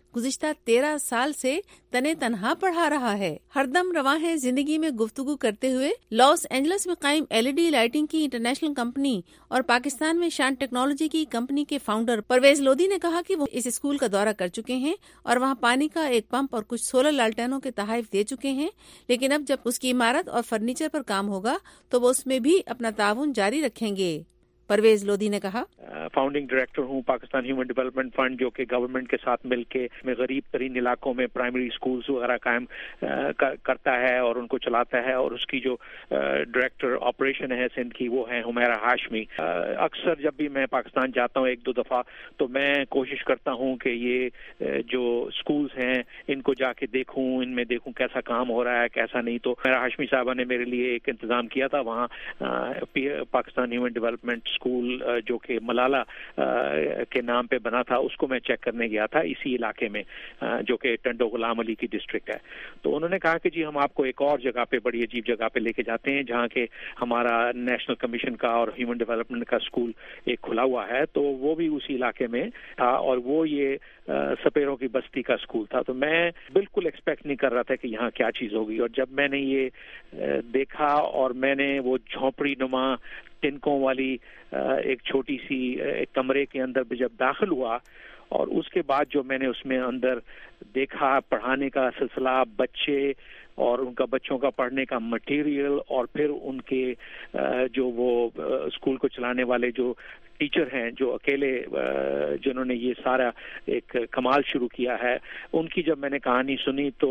گزشتہ 13 سال سے تنے تنہا پڑھا رہا ہے۔ ہردم رواں ہے زندگی میں گفتگو کرتے ہوئے لاس اینجلس میں قائم LED لائٹنگ کی انٹرنیشنل کمپنی اور پاکستان میں شان ٹیکنالوجی کی کمپنی کے فاؤنڈر پرویز لودھی نے کہا کہ وہ اس اسکول کا دورہ کر چکے ہیں اور وہاں پانی کا ایک پمپ اور کچھ سولر لالٹینوں کے تحائف دے چکے ہیں، لیکن اب جب اس کی عمارت اور فرنیچر پر کام ہوگا تو وہ اس میں بھی اپنا تعاون جاری رکھیں گے۔ پرویز لودھی نے کہا، فاؤنڈنگ ڈائریکٹر ہوں پاکستان ہیومن ڈیولپمنٹ فنڈ، جو کہ گورنمنٹ کے ساتھ مل کے غریب ترین علاقوں میں پرائمری اسکولز وغیرہ قائم کرتا ہے اور ان کو چلاتا ہے، اور اس کی جو ڈائریکٹر آپریشن ہے سندھ کی وہ ہے حمیرہ ہاشمی۔ اکثر جب بھی میں پاکستان جاتا ہوں 1-2 دفعہ تو میں کوشش کرتا ہوں کہ یہ جو اسکولز ہیں ان کو جا کے دیکھوں، ان میں دیکھوں کیسا کام ہو رہا ہے کیسا نہیں۔ تو حمیرہ ہاشمی صاحبہ نے میرے لیے ایک انتظام کیا تھا، وہاں پاکستان ہیومن ڈیولپمنٹ اسکول جو کہ ملالہ کے نام پہ بنا تھا اس کو میں چیک کرنے گیا تھا اسی علاقے میں، جو کہ ٹنڈو غلام علی کی ڈسٹرکٹ ہے۔ تو انہوں نے کہا کہ جی ہم آپ کو ایک اور جگہ پہ بڑی عجیب جگہ پہ لے کے جاتے ہیں جہاں کہ ہمارا نیشنل کمیشن کا اور ہیومن ڈیولپمنٹ کا اسکول ایک کھلا ہوا ہے، تو وہ بھی اسی علاقے میں تھا اور وہ یہ سپیروں کی بستی کا اسکول تھا۔ تو میں بالکل ایکسپیکٹ نہیں کر رہا تھا کہ یہاں کیا چیز ہوگی، اور جب میں نے یہ دیکھا اور میں نے وہ جھونپڑی نما ٹنکوں والی ایک چھوٹی سی ایک کمرے کے اندر جب داخل ہوا، اور اس کے بعد جو میں نے اس میں اندر دیکھا پڑھانے کا سلسلہ، بچے اور ان کا بچوں کا پڑھنے کا مٹیریل، اور پھر ان کے جو وہ اسکول کو چلانے والے جو ٹیچر ہیں جو اکیلے جنہوں نے یہ سارا ایک کمال شروع کیا ہے، ان کی جب میں نے کہانی سنی تو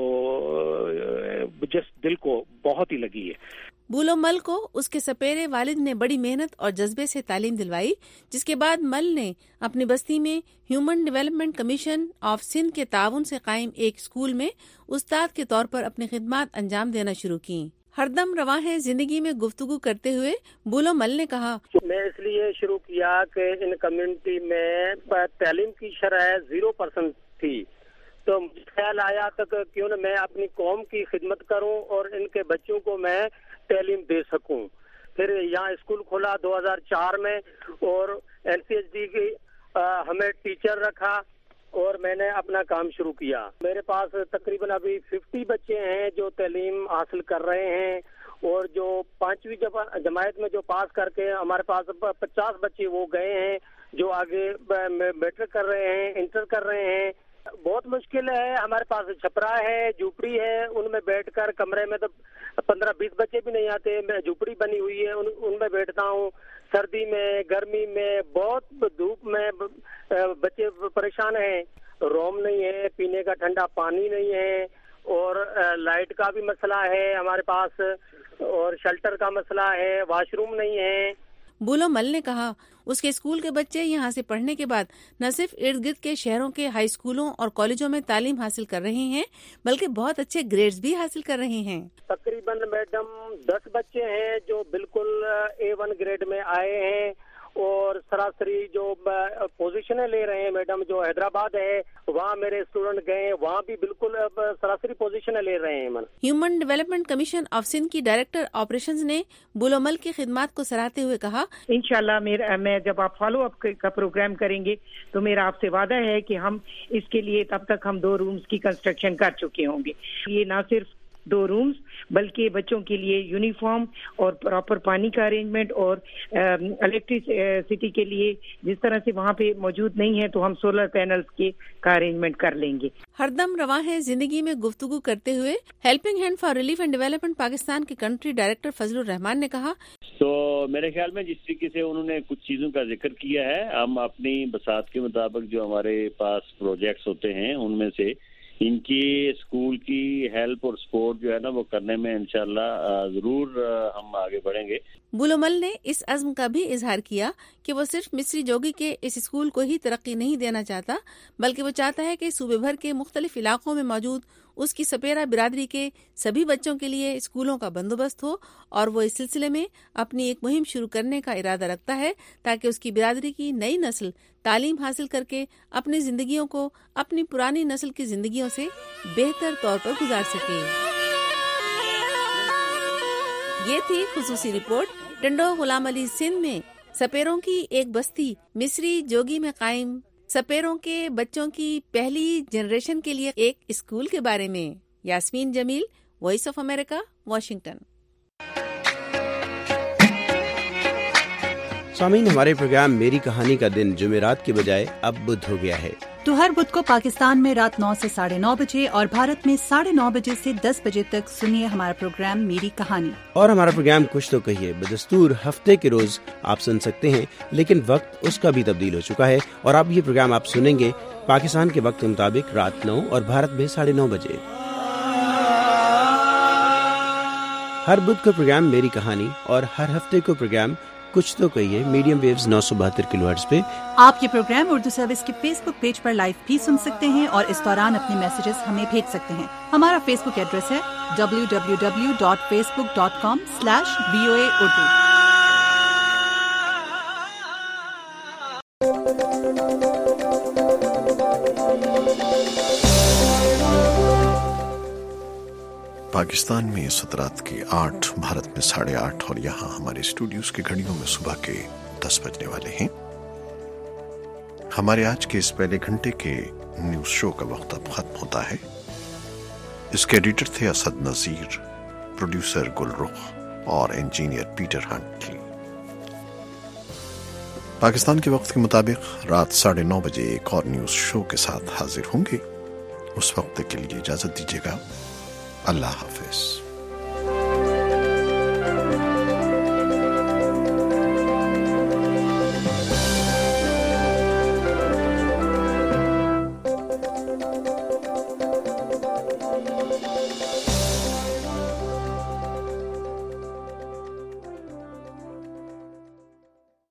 جس دل کو بہت ہی لگی ہے۔ بولو مل کو اس کے سپیرے والد نے بڑی محنت اور جذبے سے تعلیم دلوائی، جس کے بعد مل نے اپنی بستی میں Human Development Commission of Sindh کے تعاون سے قائم ایک اسکول میں استاد کے طور پر اپنی خدمات انجام دینا شروع کی۔ ہردم رواں ہے زندگی میں گفتگو کرتے ہوئے بولو مل نے کہا، میں اس لیے شروع کیا کہ ان کمیونٹی میں تعلیم کی شرح 0% تھی، تو مجھے خیال آیا تھا کہ کیوں نہ میں اپنی قوم کی خدمت کروں اور ان کے بچوں کو میں تعلیم دے سکوں۔ پھر یہاں اسکول کھولا 2004 میں، اور LCHD کی ہمیں ٹیچر رکھا اور میں نے اپنا کام شروع کیا۔ میرے پاس تقریباً ابھی 50 بچے ہیں جو تعلیم حاصل کر رہے ہیں، اور جو 5ویں جماعت میں جو پاس کر کے ہمارے پاس 50 بچے وہ گئے ہیں جو آگے میٹرک کر رہے ہیں، انٹر کر رہے ہیں۔ بہت مشکل ہے، ہمارے پاس چھپرا ہے، جھوپڑی ہے، ان میں بیٹھ کر کمرے میں تو 15-20 بچے بھی نہیں آتے، میں جھوپڑی بنی ہوئی ہے ان میں بیٹھتا ہوں۔ سردی میں، گرمی میں، بہت دھوپ میں بچے پریشان ہیں، روم نہیں ہے، پینے کا ٹھنڈا پانی نہیں ہے، اور لائٹ کا بھی مسئلہ ہے ہمارے پاس، اور شیلٹر کا مسئلہ ہے، واش روم نہیں ہے۔ بولو مل نے کہا اس کے اسکول کے بچے یہاں سے پڑھنے کے بعد نہ صرف ارد گرد کے شہروں کے ہائی اسکولوں اور کالجوں میں تعلیم حاصل کر رہے ہیں بلکہ بہت اچھے گریڈز بھی حاصل کر رہے ہیں۔ تقریباً میڈم 10 بچے ہیں جو بالکل A1 گریڈ میں آئے ہیں، اور سراسری جو پوزیشنیں لے رہے ہیں میڈم، جو حیدرآباد ہے وہاں میرے اسٹوڈنٹ گئے، وہاں بھی بالکل سراسری پوزیشنیں لے رہے ہیں۔ Human Development Commission of Sindh کی ڈائریکٹر آپریشنز نے بولو مل کی خدمات کو سراہتے ہوئے کہا، انشاءاللہ میں جب آپ فالو اپ کا پروگرام کریں گے تو میرا آپ سے وعدہ ہے کہ ہم اس کے لیے تب تک ہم 2 رومز کی کنسٹرکشن کر چکے ہوں گے۔ یہ نہ صرف 2 رومز بلکہ بچوں کے لیے یونیفارم اور پراپر پانی کا ارینجمنٹ، اور الیکٹریسٹی کے لیے جس طرح سے وہاں پہ موجود نہیں ہے تو ہم سولر پینلز کا ارینجمنٹ کر لیں گے۔ ہردم رواں ہے زندگی میں گفتگو کرتے ہوئے Helping Hand for Relief and Development Pakistan کے کنٹری ڈائریکٹر فضل الرحمان نے کہا، تو میرے خیال میں جس طریقے سے انہوں نے کچھ چیزوں کا ذکر کیا ہے، ہم اپنی بساط کے مطابق جو ہمارے پاس پروجیکٹس ہوتے ہیں ان میں سے ان کی اسکول کی ہیلپ اور سپورٹ جو ہے نا وہ کرنے میں انشاءاللہ ضرور ہم آگے بڑھیں گے۔ بولو مل نے اس عزم کا بھی اظہار کیا کہ وہ صرف مصری جوگی کے اس اسکول کو ہی ترقی نہیں دینا چاہتا بلکہ وہ چاہتا ہے کہ صوبے بھر کے مختلف علاقوں میں موجود اس کی سپیرا برادری کے سبھی بچوں کے لیے اسکولوں کا بندوبست ہو، اور وہ اس سلسلے میں اپنی ایک مہم شروع کرنے کا ارادہ رکھتا ہے تاکہ اس کی برادری کی نئی نسل تعلیم حاصل کر کے اپنی زندگیوں کو اپنی پرانی نسل کی زندگیوں سے بہتر طور پر گزار سکے۔ یہ تھی خصوصی رپورٹ ٹنڈو غلام علی سندھ میں سپیروں کی ایک بستی مصری جوگی میں قائم سپیروں کے بچوں کی پہلی جنریشن کے لیے ایک اسکول کے بارے میں. Yasmeen Jamil, voice of America, Washington. سامعین، ہمارے پروگرام میری کہانی کا دن جمعرات کے بجائے اب بدھ ہو گیا ہے. تو ہر بدھ کو پاکستان میں رات 9 سے 9:30 بجے اور بھارت میں 9:30 بجے سے 10 بجے تک سنیے ہمارا پروگرام میری کہانی. اور ہمارا پروگرام کچھ تو کہیے بدستور ہفتے کے روز آپ سن سکتے ہیں، لیکن وقت اس کا بھی تبدیل ہو چکا ہے اور اب یہ پروگرام آپ سنیں گے پاکستان کے وقت کے مطابق رات 9 اور بھارت میں 9:30 بجے. ہر بدھ کو پروگرام میری کہانی اور ہر ہفتے کو پروگرام کچھ تو کہیے میڈیم ویوز 972 کلو ہرٹز پہ. آپ یہ پروگرام اردو سروس کے فیس بک پیج پر لائیو بھی سن سکتے ہیں اور اس دوران اپنے میسیجز ہمیں بھیج سکتے ہیں. ہمارا فیس بک ایڈریس ہے www.facebook.com/VOA Urdu. پاکستان میں اس وقت رات کے 8، بھارت میں 8:30 اور یہاں ہمارے اسٹوڈیوز کے گھڑیوں میں صبح کے 10 بجنے والے ہیں. ہمارے آج کے اس پہلے گھنٹے کے نیوز شو کا وقت اب ختم ہوتا ہے. اس کے ایڈیٹر تھے اسد نذیر، پروڈیوسر گل رخ اور انجینئر پیٹر ہنٹلی. پاکستان کے وقت کے مطابق رات 9:30 بجے ایک اور نیوز شو کے ساتھ حاضر ہوں گے. اس وقت کے لیے اجازت دیجیے گا. اللہ حافظ.